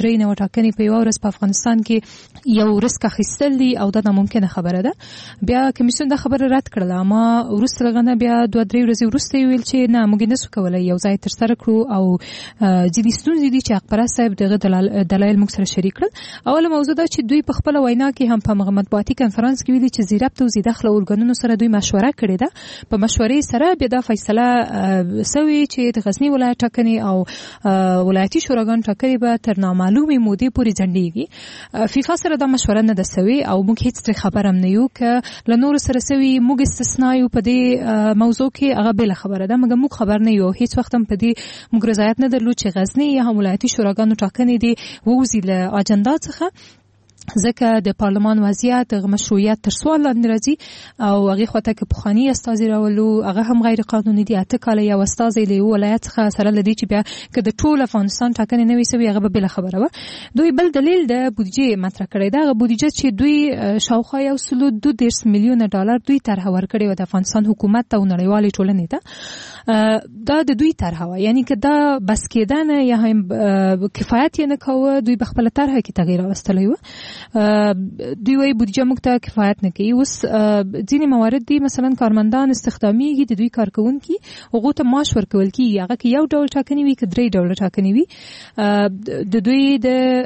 درې نو ټاکنې په یو ورځ په افغانستان کې یو ریسک اخیستل دي او دا ناممکنه خبره ده. بیا کمیسیون دا خبره رد کړله، اما وروسته لغنه بیا 2-3 ورځې وروسته ویل چې نه موږ نسو کولای یو ځای تر سره کړو او ځینې ستونزې دي چې اقبره صاحب دغه دلایل موږ سره شریک کړل. اوله موضوع دا چې دوی په خپل وینا کې هم په مطبوعاتي کنفرانس کې ویلي چې زیربط او زیدخل اورګانونو سره دوی مشوره کړې ده. په مشورې سره بیا دا فیصله سوي چې د غزنی ولایت ټاکنې او ولایتي شوراګان ټاکنې به تر نامعلومې مودې پورې ځنډېږي. فیفا سره دا مشوره نه ده سوي او موږ هیڅ خبر هم نه یو که له نور سره سوي. موږ استثنا یو په دې موضوع کې هغه بل خبره ده، مګر موږ خبر نه یو، هیڅ وخت هم په دې موږ رضایت نه درلود چې غزنی یا ولایتي شوراګانو ټاکنې دي ووزي له اجنډا څخه، ځکه د پارلمان وضعیت د مشروعیت تر سوال لاندې راځي او هغه خواته کې پخوانی استازي راولو هغه هم غیر قانوني دي. اته کال یو استازي له ولایت څخه سره لدی چې بیا که د ټول افغانستان ټاکنې نه وي سوي هغه بل خبره و. دوی بل دلیل د بودیجه مطرح کړی دا بودیجه چې دوی شاوخوا یو سلو 2 میلیون ډالر دوی طرح ورکړي و د افغانستان حکومت ته او نړیوالې ټولنې ته. دا د دوی طرح و، یعنی که دا بس کېدنه یا هم کفایت نه کوي، دوی بخپل طرح کې تغییر واستلی و. دوی وایي بودیجه موږ ته کفایت نه کوي. اوس ځینې موارد دي مثلا کارمندان استخدامیږي، د دوی کارکونکي هغو ته معاش ورکول کېږي، هغه کې یو ډول ټاکنې وي که 3 ډوله ټاکنې وي. د دوی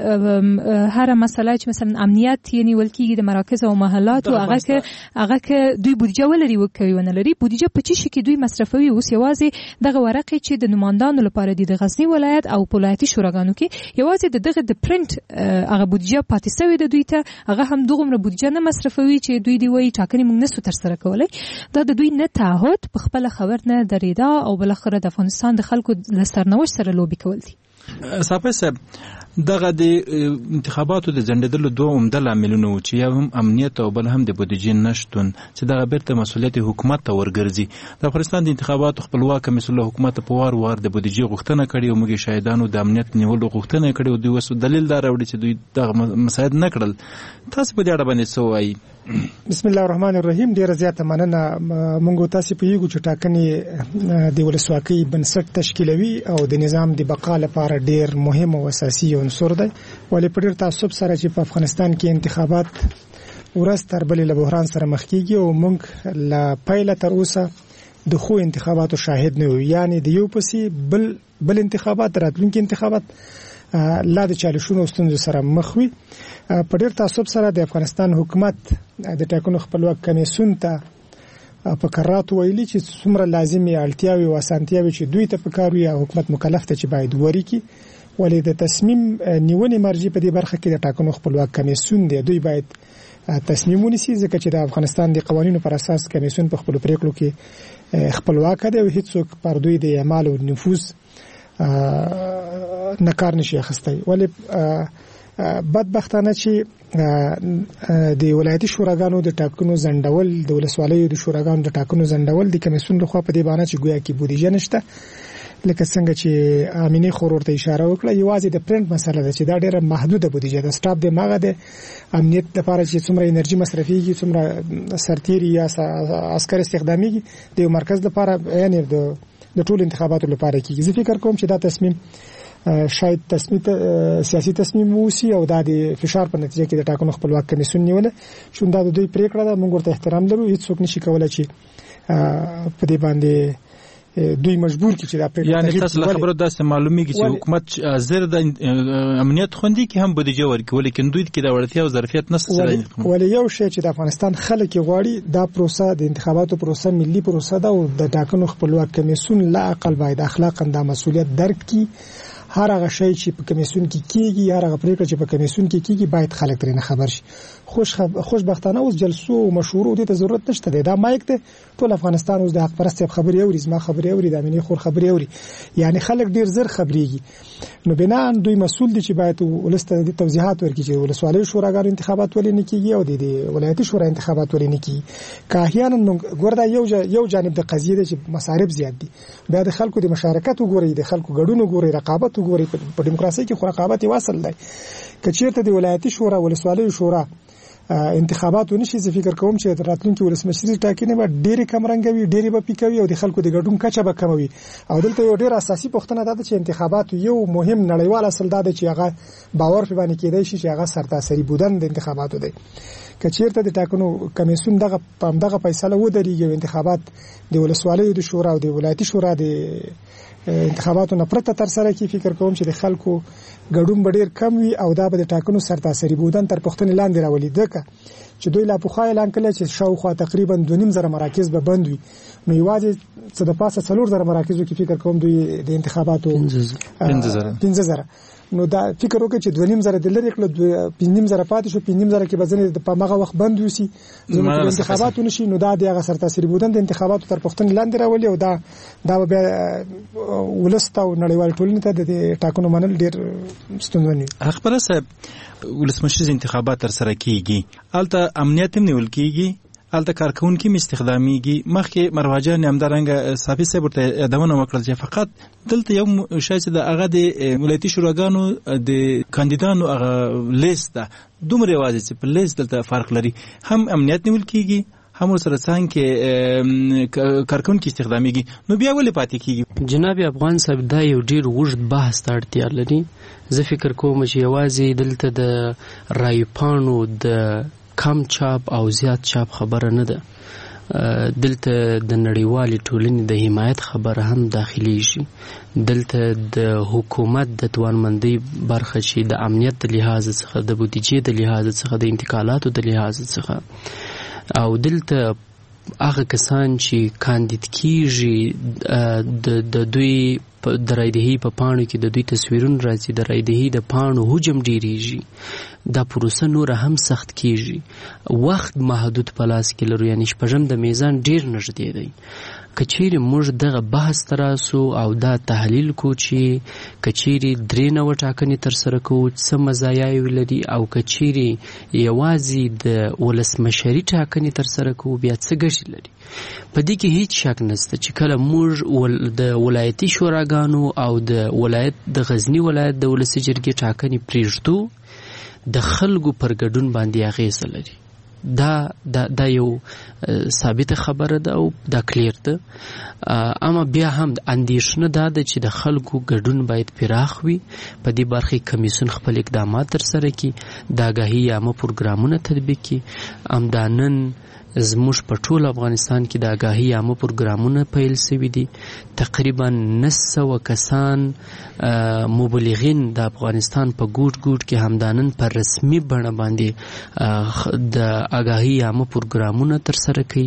د هر مسله چې مثلا امنیت یې نیول کېږي د مراکز او محلاتو هغه کې دوی بودیجه ولري وکوي ونه لري. بودیجه په چی شي کې دوی مصرفوي. اوس یوازې دغه ورقې چې د نمائندانو لپاره دي د غزنی ولایت او ولایتي شوراګانو کې یوازې دغه د پرنٹ هغه بودیجه پاتې شوی د دوی ته، هغه هم دغه بودیجه نه مصرفوي چې دوی دی وایي ټاکنې موږ نسو تر سره کولای. دا د دوی نه تعهد په خپل خبر نه درېدا او بل اخر د افغانستان د خلکو د سرنوشت سره لوبي کول دي. صاحب دغه د انتخاباتو د ځنډېدلو دوه عمده لاملونه و چې یو هم امنیت او بل هم د بودیجې نشتون چې دغه بیرته مسؤلیت حکومت ته ورګرځي. د افغانستان د انتخاباتو خپلواک کمیسیون له حکومت په وار د بودیجې غوښتنه کړې او موږ شاهدانو د امنیت نیولو غوښتنه کړې او دوی وسو دلیل دا راوړي چې دوی دغه مساعد نه کړل. تاسو په دې اړه باندې څه وایي؟ بسم الله الرحمن الرحیم. ډیره زیاته مننه. مونږ تاسو په یوه چې ټاکنې د ولسواکۍ بنسټ تشکیلوي او د نظام د بقا لپاره ډیر مهم او اساسي عنصر دی. ولې په ډیر تعصب سره چې په افغانستان کې انتخابات ورځ تر بلې له بحران سره مخ کیږي او مونږ لا پیله تر اوسه د خو انتخاباتو شاهد نه یو، یعنی د یو پسې بل انتخابات راتلونکي انتخابات لا د چالشونو ستونزو سره مخ وي. په ډیر تعصب سره د افغانستان حکومت د ټاکنو خپلواک کمیسیون ته په قرارات ویلي چې څومره لازمي اړتیاوي او اسانتیاوي چې دوی ته پکاروي او حکومت مکلف ته چې باید وریکي. ولې د تصمیم نیونې مرجع په دې برخه کې د ټاکنو خپلواک کمیسیون دی، دوی باید تصمیم ونیسي ځکه چې د افغانستان د قوانینو پر اساس کمیسیون په خپل پریکړو کې خپلواک دی او هیڅوک پر دوی د اعمال او نفوذ نه کار نشي اخیستی. ولې بدبختانه چې د ولایتي شوراګانو د ټاکنو ځنډول، د ولسوالیو د شوراګانو د ټاکنو ځنډول د کمیسیون لخوا په دې باندې چې گویا کې بودیجه نشته، لکه څنګه چې امینه خورور ته اشاره وکړه، یوازې د پرنٹ مسله ده چې دا ډیره محدوده بودیجه ده. سټاف د ماغه د امنیت لپاره چې څومره انرژي مصرفيږي، څومره سرتیري یا عسكر استخداميږي د یو مرکز لپاره، یعنی د ټول انتخاباتو لپاره کیږي. زه فکر کوم چې دا تصمیم شاید سیاسي تصمیم وسی او د فشار په نتیجه کې د ټاکنو خپلواک کمیسیون نیول شو. دا د دوی پریکړه ده، موږ ورته احترام لرو. هیڅ څوک نشي کولای چې په دې باندې دوی مجبور کی چې دا پریکړه، یعنی تاسو له خبرو داسې معلومیږي چې حکومت زر د امنیت خوندي کې هم بودیجه ورکوي، لیکن دوی کې دا وړتیا او ظرفیت نشته. ولې یو شی چې د افغانستان خلک غواړي دا پروسه د انتخاباتو پروسه ملي پروسه ده او د ټاکنو خپلواک کمیسیون لا اقل باید اخلاقاً دا مسؤلیت درک کی. هر هغه شی چې په کمیسیون کې کیږي، هر هغه پریکړه چې په کمیسیون کې کیږي باید خلک ترې نه خبر شي. خوشبختانه اوس جلسو او مشورو ته ضرورت نشته دی. دا مایک ته ټول افغانستان اوس د حق پرست خبري اوري، زما خبري اوري، د امینه خور خبري اوري، یعنی خلک ډیر زر خبريږي. نو بنا دوی مسول دي چې باید ولسته د توضیحات ورکړي چې ولسوالۍ شوراګانو انتخابات ولې نه کیږي او د ولایتي شورا انتخابات ولې نه کیږي. که احیانا ګوردا یو جانب د قضیه ده چې مصارف زیات دي، بیا د خلکو د مشارکت وګوري، د خلکو ګډون وګوري، رقابت وګوري. په دیموکراسي کې خو رقابت واصل دی. که چیرته د ولایتي شورا ولسوالۍ شورا انتخابات ونشي زه فکر کوم چې راتلونکي ولسمشري ټاکنې به ډېری کم رنګوي ډېری به پیکوي او د خلکو د ګډون کچه به کموي او دلته یو ډېر اساسي پوښتنه ده چې انتخابات یو مهم نړیوال اصل ده چې هغه باور په باندې کېدای شي چې هغه سرتاسري بودن د انتخاباتو دی کچیرته د ټاکنو کمیسیون دغه فیصله ودرېږي انتخابات د ولسوالیو د شورا او د ولایتي شورا د انتخاباتو نه پرته تر سره کی فکر کوم چې د خلکو ګډون ډېر کم وي او دا به د ټاکنو سرتاسري بودن تر پښتنې لاندې راولي دغه چې دوی لا پوښا اعلان کړل چې شاوخوا تقریبا 2.5 مراکز به بند وي نو یوازې څه د پاسه 4 مراکزو کې فکر کوم دوی د انتخاباتو 15,000 نو دا فکر وکړي چې 2.5 د لری کله 5.5 پاتې شو 5.5 کې بزنې د پامغه وخت بند وسی زموږ انتخاباتو نشي نو دا د هغه سرتاسري بودن د انتخاباتو تر پښتون لاندې راولي او دا به ولسته او نړیوال ټولنې ته د ټاکنو منل ډیر ستونزمن خبره صاحب ولسمشر انتخابات تر سره کیږي الته امنیت هم نیول کیږي الته کارکونکو مستخداميږي مخکې مروجان همدارنګ صافي صاحب ته یادونه وکړل چې فقط دلته یو شای چې د هغه د ولایتي شوراګانو د کاندیدانو هغه لیست ده دومره واځي چې په لیست دلته فرق لري هم امنیت نیول کیږي هم سره څنګه کارکونکو استخداميږي نو بیا ولې پاتې کیږي جناب افغان صاحب دا یو ډیر وژد بحث ته اړتیا لري زه فکر کوم چې یوازې دلته د رایپانو د کم چاپ او زیات چاپ خبره نه ده دلته د نړیوالې ټولنې د حمایت خبره هم داخلي شي دلته د حکومت د توانمندۍ برخه شي د امنیت د لحاظ څخه د بودیجې د لحاظ څخه د انتقالاتو د لحاظ څخه او دلته هغه کسان چې کاندید کیږي د دوی د رایدهی په پاڼو کې د دوی تصویرونه راځي د رایدهی د پاڼو حجم ډیریږي دا پروسه نور هم سخت کیږي وخت محدود په لاس کې لرو یعنی شپږم د میزان ډیر نږدې دی کچېری موږ دغه بحث تراسو او دا تحلیل کو چې کچېری درې نو ټاکنې تر سره کو څه مزایاوي لري او کچېری یوازې د ولسمشري ټاکنې تر سره کو بیا څه ګټه لري په دې کې هیڅ شک نشته چې کله موږ د ولایتي شوراګانو او د ولایت د غزنی ولایت د ولسی جرګې ټاکنې پریږدو د خلکو پر ګډون باندې اغیزه لري دا یو ثابت خبره ده او دا کلیر ده اما بیا هم اندیشنه ده چې د خلکو ګډون باید پراخ وي په دې برخه کمیسیون خپل اقدامات تر سره کړي د آګاهي عامه پروګرامونه تطبیق کړي امدانن زموږ په ټول افغانستان کې د آګاهي عامه پروګرامونه پیل شوي دي تقریبا 900 کسان مبلغین د افغانستان په ګوټ کې همدانن پر رسمي بڼه باندې د آګاهي عامه پروګرامونه تر سره کوي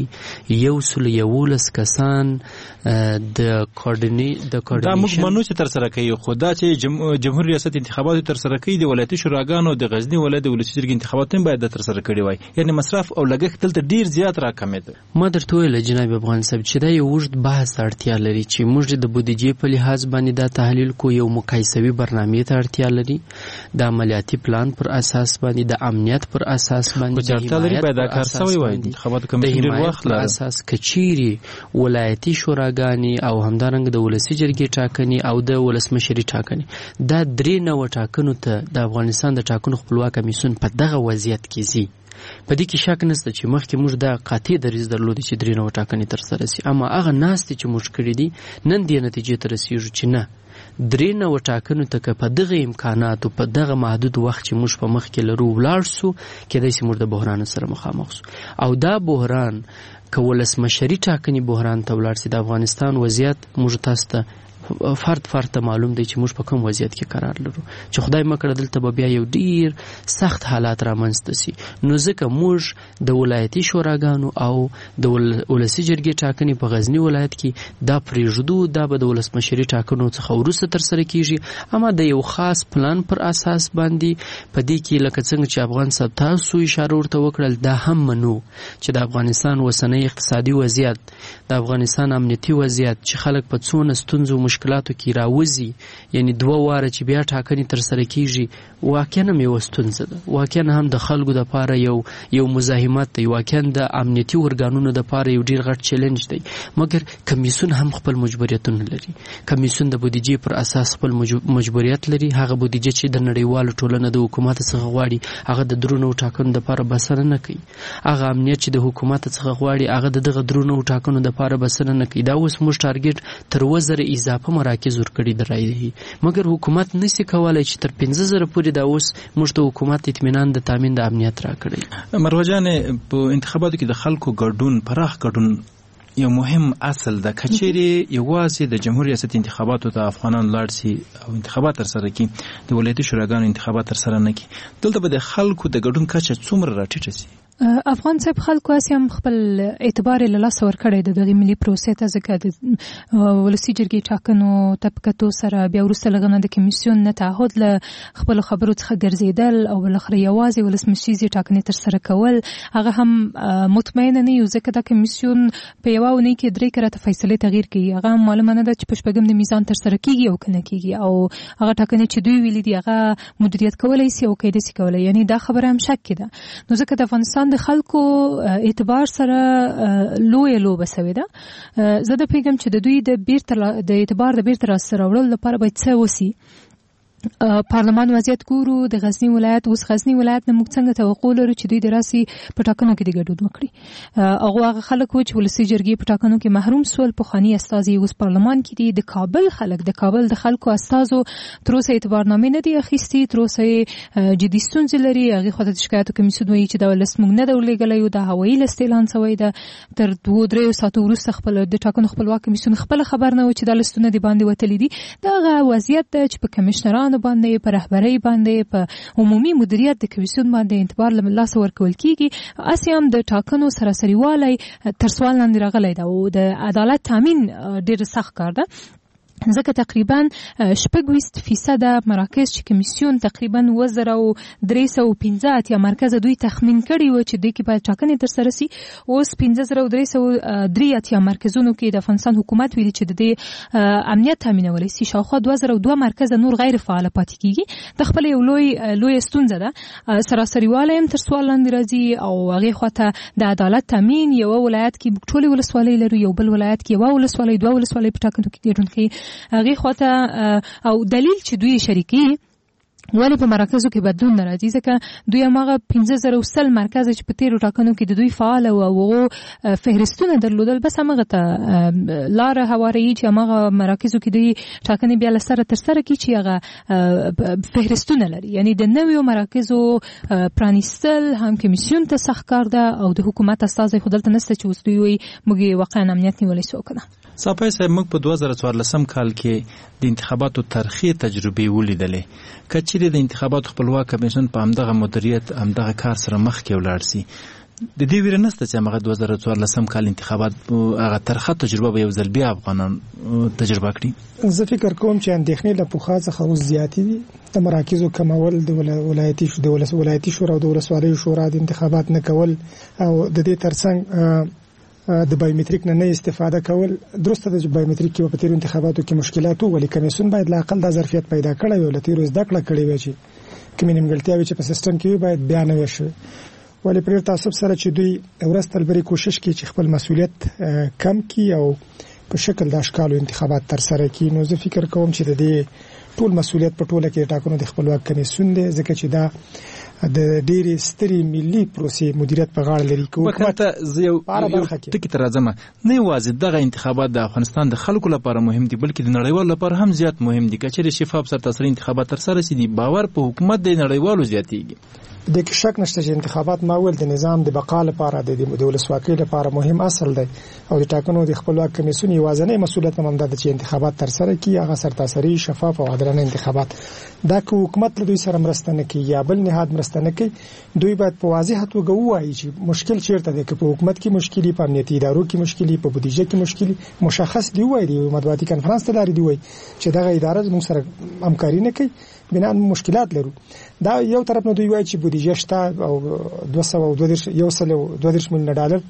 111 کسان د کوارډینیشن دا موږ منو چې تر سره کوي خو دا چې جمهور ریاست انتخابات تر سره کوي د ولایتي شوراګانو د غزنی ولایت د ولسی جرګې انتخابات هم باید تر سره کړي وای یعنی مصرف او لګښت دلته ډیر زیات راکمېده ما درته ویل جناب افغان صاحب چې دا یو وژد بحث اړتیا لري چې موږ د بودیجې په لحاظ باندې دا تحلیل کو یو مقایسوي برنامه ته اړتیا لري د عملیاتي پلان پر اساس باندې د امنیت پر اساس باندې د حمایت باید کار سوی وای خبرت کمیسیون ډیر وخت لري اساس کچيري ولایتي شوراګانی او همدارنګ د ولسی جرګې ټاکنې او د ولسمشري ټاکنې دا درې نو ټاکنو ته د افغانستان د ټاکنو خپلواک کمیسیون په دغه وضعیت کې زی په دې کې شک نشته چې مخکې موږ د قاطع دریځ درلود چې درې نو ټاکنې تر سره سي اما هغه ناستې چې موږ کړی دي نن دې نتیجې ته رسیږو چې نه درې نو ټاکنو ته په دغه امکاناتو په دغه محدود وخت چې موږ په مخ کې لرو ولاړ سو کېدای شي موږ د بحران سره مخامخ سو او دا بحران که ولسمشري ټاکنې بحران ته ولاړ سي د افغانستان وضعیت موږ تاسو ته فرد ته معلوم دی چې موږ په کوم وضعیت کې قرار لرو چې خدای مکړه دلته به بیا یو ډیر سخت حالات رامنځته سي نو ځکه موږ د ولایتي شوراګانو او د ولسی جرګې ټاکنې په غزنی ولایت کې دا پریږدو دا به د ولسمشري ټاکنو څخه وروسته تر سره کیږي اما د یو خاص پلان پر اساس باندې په دې کې لکه څنګه چې افغان صاحب تاسو اشاره ورته وکړل دا هم منو چې د افغانستان وسنۍ اقتصادي وضعیت د افغانستان امنیتي وضعیت چې خلک په څونه ستونزو مشکلاتو کې راوځي یعنی 2 واره چې بیا ټاکنې تر سره کیږي واقعا مې وستونزه ده واقعا هم د خلکو د لپاره یو مزاحمت دی واقعا د امنیتي ورګانونو د لپاره یو ډیر غټ چیلنج دی مګر کمیسیون هم خپل مجبوریتونه لري کمیسیون د بودیجې پر اساس خپل مجبوریت لري هغه بودیجې چې د نړیوالو ټولنه د حکومت څخه غواړي هغه د درونو ټاکنو د لپاره بسنه نه کوي هغه امنیت چې د حکومت څخه غواړي هغه دغه درونو ټاکنو د لپاره بسنه نه کوي دا اوس موږ ټارګټ تر 2000 اضافه مراکز ورکړي درایي مګر حکومت نشي کولای چې تر 15000 پورې دا اوس موږ ته حکومت اطمینان د تامین د امنیت راکړي مروه جان په انتخاباتو کې د خلکو ګډون پراخ ګډون یو مهم اصل د کچېری یوازې د جمهوریت ریاست انتخاباتو ته افغانان لاړ سي او انتخابات تر سره کړي د ولایتي شوراګانو انتخابات تر سره نه کړي دلته به د خلکو د ګډون کچه څومره راټیټه سي افغان صاحب خلکو اسیم خپل اعتبار له لاس ور کړی د دغه ملي پروسې ته ځکه د ولسی جرګې ټاکنو طبقاتو سره بیا ورسته لغنه د کمیسیون نه تعهد له خپل خبرو څخه ګرځیدل او بلخره یوازې ولسمشریزي ټاکنې تر سره کول هغه هم مطمئن نه یو ځکه د کمیسیون په یو ونې کې 3 کړه فیصله تغییر کوي هغه معلومه نه ده چې پښپګم د میزان تر سره کیږي او کنه کیږي او هغه ټاکنې چې دوی ویلي دی هغه مدیریت کولای شي او کېدای شي کولای یعنی دا خبره هم شک ده نو ځکه د افغانستان د خلکو اعتبار سره لوی لوبه سوي ده زه د پیغام چې د دوی د اعتبار د بیرته سره وړل لپاره باید څه وسی پارلمان وضعیت ګورو د غزنی ولایت اوس غزنی ولایت نه موږ څنګه توقع لرو چې دوی د راسي په ټاکنو کې د ګډون وکړي هغه خلک چې ولسی جرګې په ټاکنو کې محروم سول په خاني استازي اوس پارلمان کې دي د کابل خلک د کابل د خلکو استازو تر اوسه اعتبارنامې نه دي اخیستي تر اوسه جدي ستونزې لري هغه خو د شکایتو کمیسیون وایي چې دا ولس موږ نه دولېګلې دا هوایي لستیلان سوی ده تر 2-3 ساعتو وروسته خپل د ټاکنو خپلواک کمیسیون خپل خبر نه و چې د لستونه دی باندې وتلې دي دا وضعیت چې په کمشنرانو باندې په رهبرۍ باندې په عمومي مدیریت د کمیسیون باندې اعتبار له لاس ورکول کیږي اسیم د ټاکنو سراسري والی تر سوال لاندې راغلی دا او د عدالت تامین ډیر سخت کار ده ځکه تقریبا 80% مراکز چې کمیسیون تقریبا 2315 یا مرکز دوی تخمین کړي و چې د کې باید ټاکنې تر سره سي اوس 15303 یا مرکزونو کې د افغانستان حکومت ویلي چې د امنیت تامینول شي شاوخوا 2002 مرکز نور غیر فعال پاتې کیږي د خپل یو لوی ستونزه ده سراسري والی هم تر سوال لاندې راځي او هغه خواته د عدالت تامین یو ولایت کې ټولې ولسوالۍ لري یو بل ولایت کې یو ولسوالۍ دوه ولسوالۍ په ټاکنو کې ګډون کوي هغه خواته او دلیل چې دوی شریکي ولی په مراکزو کې بدلون ناراضي ځکه دوی هغه 15000 مرکز چې په تیرو ټاکنو کې د دوی فعال او هغه فهرستونه درلودل بس هغه ته لار هواري چې هغه مراکزو کې دوی ټاکنې بیا لسره تر سره کې چې هغه فهرستونه لري یعنی د نویو مراکزو پرانیستل هم کمیسیون ته سخت کار ده او د حکومت استازي خودلته نسته چې اوس دوی وي موږ واقعا امنیت نیولای شو کنه صاحب موږ په 2014 کال کې د انتخاباتو تاریخي تجربې ولیدلې کچېرې د انتخاباتو خپلواک کمیسیون په همدغه مدیریت همدغه کار سره مخ کې ولاړ سي د دې ویره نسته چې هغه 2014 کال انتخابات هغه ترخه تجربه به یو ځل بیا افغانان تجربه کړي زه فکر کوم چې اندېښنې له پوخا څخه اوس زیاتې دي د مراکزو کمول د ولایتي شورا او د ولسوالیو شورا د انتخابات نه کول او د دې ترڅنګ د بایومټریک نه استفاده کول درسته د بایومټریک کې په تیر انتخاباتو کې مشکلات ولې کمیسیون باید لا اقل د ظرفیت پیدا کړی وي لته روز دکړه کړی وي چې کومې نیمګړتیاوې چې په سیستم کې باید بیان وشي ولې پر تاسو سره چې دوی ورستل بری کوشش کوي چې خپل مسولیت کم کړي او په شکل د اشکالو انتخابات تر سره کړي نو زه فکر کوم چې د دې ټول مسولیت په ټوله کې ټاکنو د خپلواک کمیسیون دی ځکه چې دا د ډېری ستري ملي پروسې مدیریت په غاړه لري کوم وخت زه ټکی تر ازمه نه یوازې دغه انتخابات د افغانستان د خلکو لپاره مهم دي بلکې د نړیوالو لپاره هم زیات مهم دي چې شفاف سرتاسري انتخابات تر سره سي دي باور په حکومت د نړیوالو زیاتېږي د کې شک نشته چې انتخابات ماول د نظام د بقا لپاره د ولسواکۍ لپاره مهم اصل دی او د ټاکنو د خپلواک کمیسیون یوازینی مسولیت هم ده چې انتخابات تر سره کړي هغه سرتاسري شفاف او عادلانه انتخابات دا که حکومت له دوی سره مرسته نه کوي یا بل نهاد مرسته نه کوي دوی باید په واضح توګه ووایي چې مشکل چیرته دی که په حکومت کې مشکلي په امنیتي ادارو کې مشکلي په بودیجه کې مشکلي مشخص دی وایي د مطبوعاتي کنفرانس ته لري دی وایي چې دغه اداره موږ سره همکاري نه کوي بنا مشکلات لرو دا یو طرف نه دوی وایي چې بودیجه شته او 222 میلیون ډالر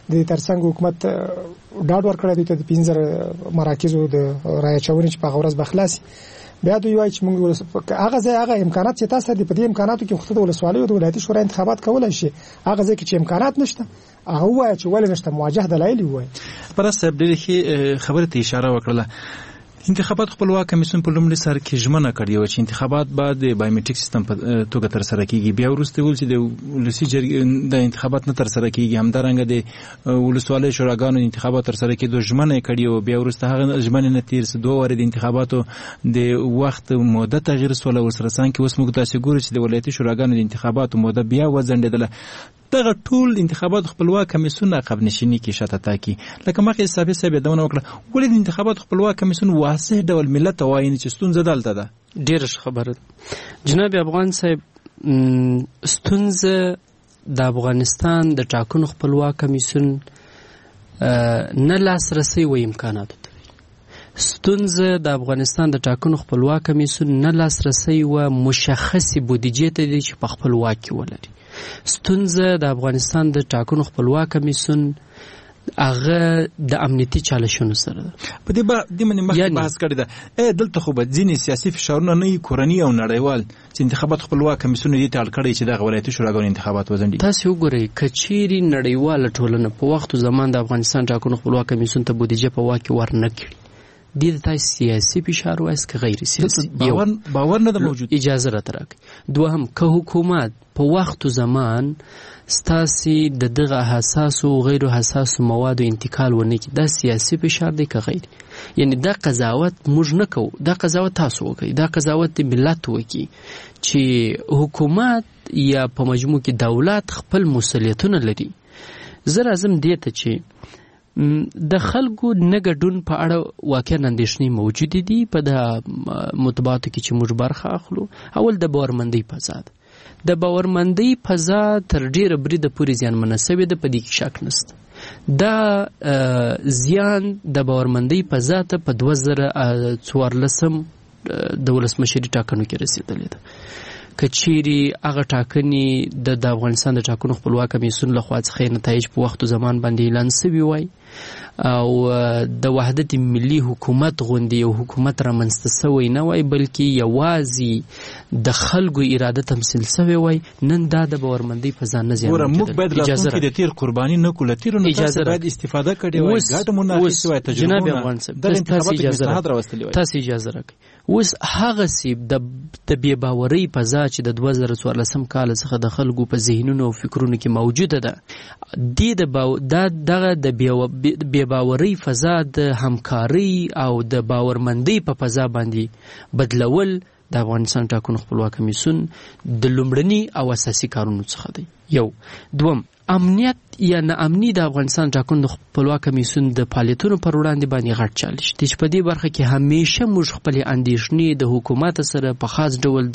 د ترڅنګ حکومت ډاډ ورکړی دی ته د 15 مراکزو د رایه چونې چې په غورز بخلاصي بیا دوی وایي چې موږ هغه امکانات چې تاسو د دې امکاناتو کې وخت د ولسوالۍ او د ولایتي شورا انتخابات کولای شي هغه ځکه چې امکانات نشته هغه وایي چې ولې نشته مواجه دلایل وایي پر صاحب دغه خبره ته اشاره وکړه انتخابات خپلواک کمیسیون په لومړي سر کې ژمنه کړې و چې انتخابات بعد د بایومټریک سیستم په توګه تر سره کیږي بیا وروسته ول چې د ولسی جرګې د انتخابات نه تر سره کیږي همدارنګه د ولسوالۍ شوراګانو انتخابات تر سره کېدو ژمنه کړې و بیا وروسته هغه ژمنه نه تیر سه دوه واره د انتخاباتو د وخت موده تغیر سول او سره څنګه کې اوس موږ تاسو ګورو چې د ولایتي شوراګانو د انتخاباتو موده بیا وځنډېدله دغه ټول انتخابات خپلواک کمیسیون عقب نشینی کې شاته تاکي لکه مخکې صاحب دونه وکړه ولې د انتخابات خپلواک کمیسیون واسه ډول ملت وایي چې ستونزه دلته ده ډېر خبره جناب افغان صاحب ستونزه د افغانستان د ټاکنو خپلواک کمیسیون نه لاسرسي و امکانات ستونزه د افغانستان د ټاکنو خپلواک کمیسیون نه لاسرسي و مشخصي بودیجې ته دي چې په خپل واک ولري ستونزه د افغانستان د ټاکنو خپلواک کمیسیون هغه د امنیتي چالشونو سره په دې باندې مخکې بحث کړی ده دلته خو به ځینې سیاسي فشارونه نه کورني او نړیوال چې انتخابات خپلواک کمیسیون دې ټاکل کړی چې د ولایتي شوراګانو انتخابات وځنډي تاسو وګورئ کچيري نړیواله ټولنه په وخت زمان د افغانستان ټاکنو خپلواک کمیسیون ته بودیجه په واک ورنه کړي د تاسو سیاسي فشار وایس که غیر سیاسي باور نه موجود اجازه را ترک دوهم که حکومت په وخت زمان ستاسي د دغه حساس او غیر حساس موادو انتقال ونه کی دا سیاسي فشار دی که غیر یعنی دا قضاوت موږ نه کوو دا قضاوت تاسو وکړئ دا قضاوت ملت وکړي چې حکومت یا په مجموع کې دولت خپل مسؤلیتونه لري زه راځم دې ته چې د خلکو نګډون په اړه واقعا اندېښنې موجود دي په د مطبوعاتو کې چې موږ برخه اخلو اول د باورمندۍ فضا د باورمندۍ فضا تر ډیره بریده پورې زیانمنه شوې ده په دې کې شک نشته دا زیان د باورمندۍ فضا ته په 2014 د ولسمشري ټاکنو کې رسیدلې ده کچيري هغه ټاکنې د افغانستان د ټاکنو خپلواک کمیسیون لخوا څخه نتایج په وخت زمان باندې اعلان شوی وای او د وحدت ملي حکومت غوندي او حکومت را منځته شوی نه وای بلکې یوازې د خلکو اراده تمثيل شوی وای نن دا د باورمندۍ په ځان نه زیان موږ باید لاسونه د تیر قرباني نه کول تیر نه تاسو باید استفاده کړئ وای ګټه منافس وای تجربه جناب افغان صاحب تاسو اجازه راکړئ اوس هغه سیب د بې باورۍ فضا چې د 2014 کال څخه د خلکو په ذهنونو او فکرونو کې موجوده ده دغه د بې باورۍ فضا د همکارۍ او د باورمندۍ په فضا باندې بدلول د افغانستان ټاکنو خپلواک کمیسیون د لومړني او اساسي کارونو څخه دی یو دوم امنیت یا ناامني د افغانستان ټاکنو خپلواک کمیسیون د فعالیتونو پر وړاندې باندې غټ چالش دی چې په دې برخه کې همیشه موږ خپل اندېښنې د حکومت سره په خاص ډول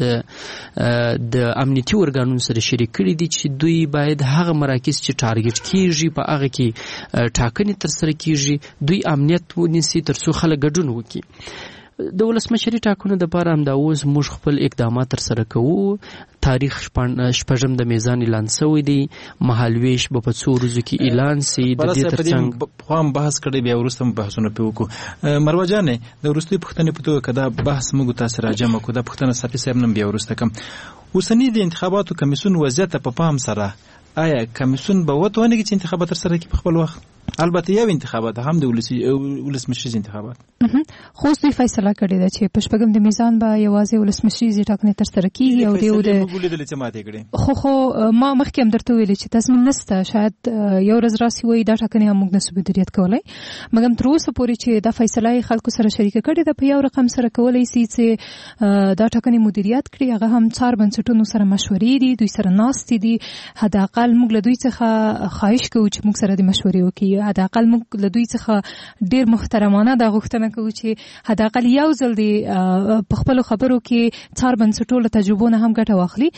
د امنیتي ورګانونو سره شریک کړي دي چې دوی باید هغه مراکز چې ټارګټ کیږي په هغه کې ټاکنې تر سره کیږي دوی امنیت ونیسي ترڅو خلک ګډون وکړي د ولسمشري ټاکنو لپاره هم دا اوس موږ خپل اقدامات تر سره کوو تاریخ شپږم د میزان اعلان شوی دی مهالویش به په څو ورځو کې اعلان شي د دې ترڅنګ خو هم بحث کړی بیا وروسته بحثونه وکړو مروه جانې د وروستي پوښتنې په توګه کدا بحث موږ تاسو راجمع کو دا پوښتنه صافي صاحب نن بیا وروسته کوم اوسنی د انتخاباتو کمیسیون وضعیت په پام سره آیا کمیسیون به وتواني چې انتخابات تر سره کړي په خپل وخت البته یو انتخابات هم د ولسمشري انتخابات خو دوی فیصله کړې ده چې په شپږم د میزان به یوازې ولسمشري ټاکنې تر سره کیږي او دیو د خو ما مخکې هم درته ویلي چې تضمین نشته شاید یو ورځ راسي وي دا ټاکنې هم موږ نسو مدیریت کولای مګر تر اوسه پورې چې دا فیصله خلکو سره شریک کړي ده په یو رقم سره کولای شي چې دا ټاکنې مدیریت کړي هغه هم څار بنسټونو سره مشورې دي دوی سره ناست دي حداقل موږ له دوی څخه خواهش کوو چې موږ سره د مشورې وکړي حداقل موږ له دوی څخه ډیر محترمانه دا غوښتنه کوو چې حداقل یو ځل دی په خپل خبرو کې څار بنسټونو تجربو نه هم ګټه واخلي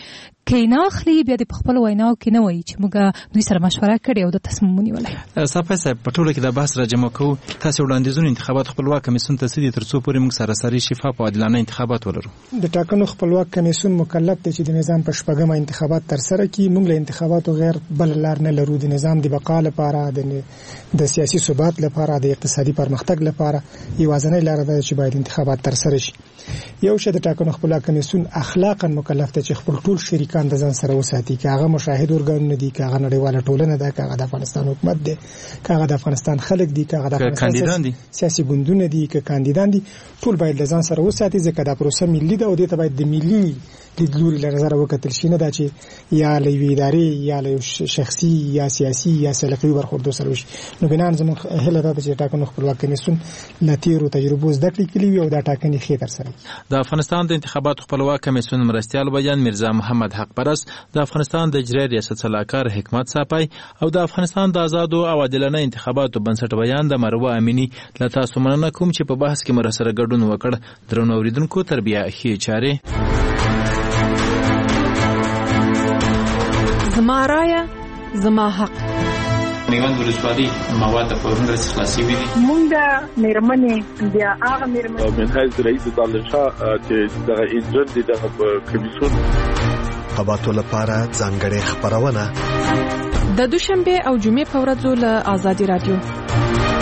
کینا اخلي بیا د خپل ویناو کې نه وایي چې موږ دوی سره مشوره کړې او د تصمیم ونیولای. صافی صاحب په ټوله کې د بحث راجمع کوو. تاسو وړاندیزونه انتخابات خپلواک کمیسیون ته سدي ترڅو پورې موږ سراسري شفاف او عادلانه انتخابات ولرو. د ټاکنو خپلواک کمیسیون مکلف دی چې د نظام په شپږمه انتخابات تر سره کړي. موږ له انتخاباتو غیر بل لار نه لرو. د نظام د بقا لپاره د سیاسي ثبات لپاره د اقتصادي پرمختګ لپاره یوازینۍ لار ده چې باید انتخابات تر سره شي. یو شه د ټاکنو خپلواک کمیسیون اخلاقا مکلف دی چې خپل ټول شریکان د ځان سره وساتي. کاغه مشاهد ورګانونه دي، کاغه نړیواله ټولنه ده، کاغه د افغانستان حکومت دی، کاغه د افغانستان خلک دي، کاغه د افغانستان سیاسي ګوندونه دي، کاندیدان دي، ټول باید د ځان سره وساتي ځکه دا پروسه ملي ده او دې ته باید د ملي لیدلوري له نظره وکتل شي، نه دا چې یا له یوې ادارې یا له شخصي یا سیاسي یا سلیقوي برخوردو سره وشي. نو بنان زموږ هیله ده چې ټاکنو خپلواک کمیسیون له تیرو تجربو زده کړې کړي وي او دا ټاکنې ښې ترسره کړي. د افغانستان د انتخاباتو خپلواک کمیسیون مرستیال بیان میرزا محمد حق پرست، د افغانستان د اجرایي ریاست سلاکار حکمت صافی او د افغانستان د آزادو او عادلانه انتخاباتو بنسټ بیان د مروه امینی له تاسو مننه کوم چې په بحث کې مرسته ګډون وکړ. درنو اوریدونکو تربیه ښې چارې. زما رایه زما حق. میوند ولسوالۍ مواد په ورنګ خلاصي وي. مونږ مېرمنې بیا هغه مېرمنې من حیث رئیس دالشاه چې دغه ایجنټ دی دغه کمیسیون انتخاباتو لپاره ځانګړې خبرونه د دوشنبه او جمعې په ورځو له آزادي رادیو.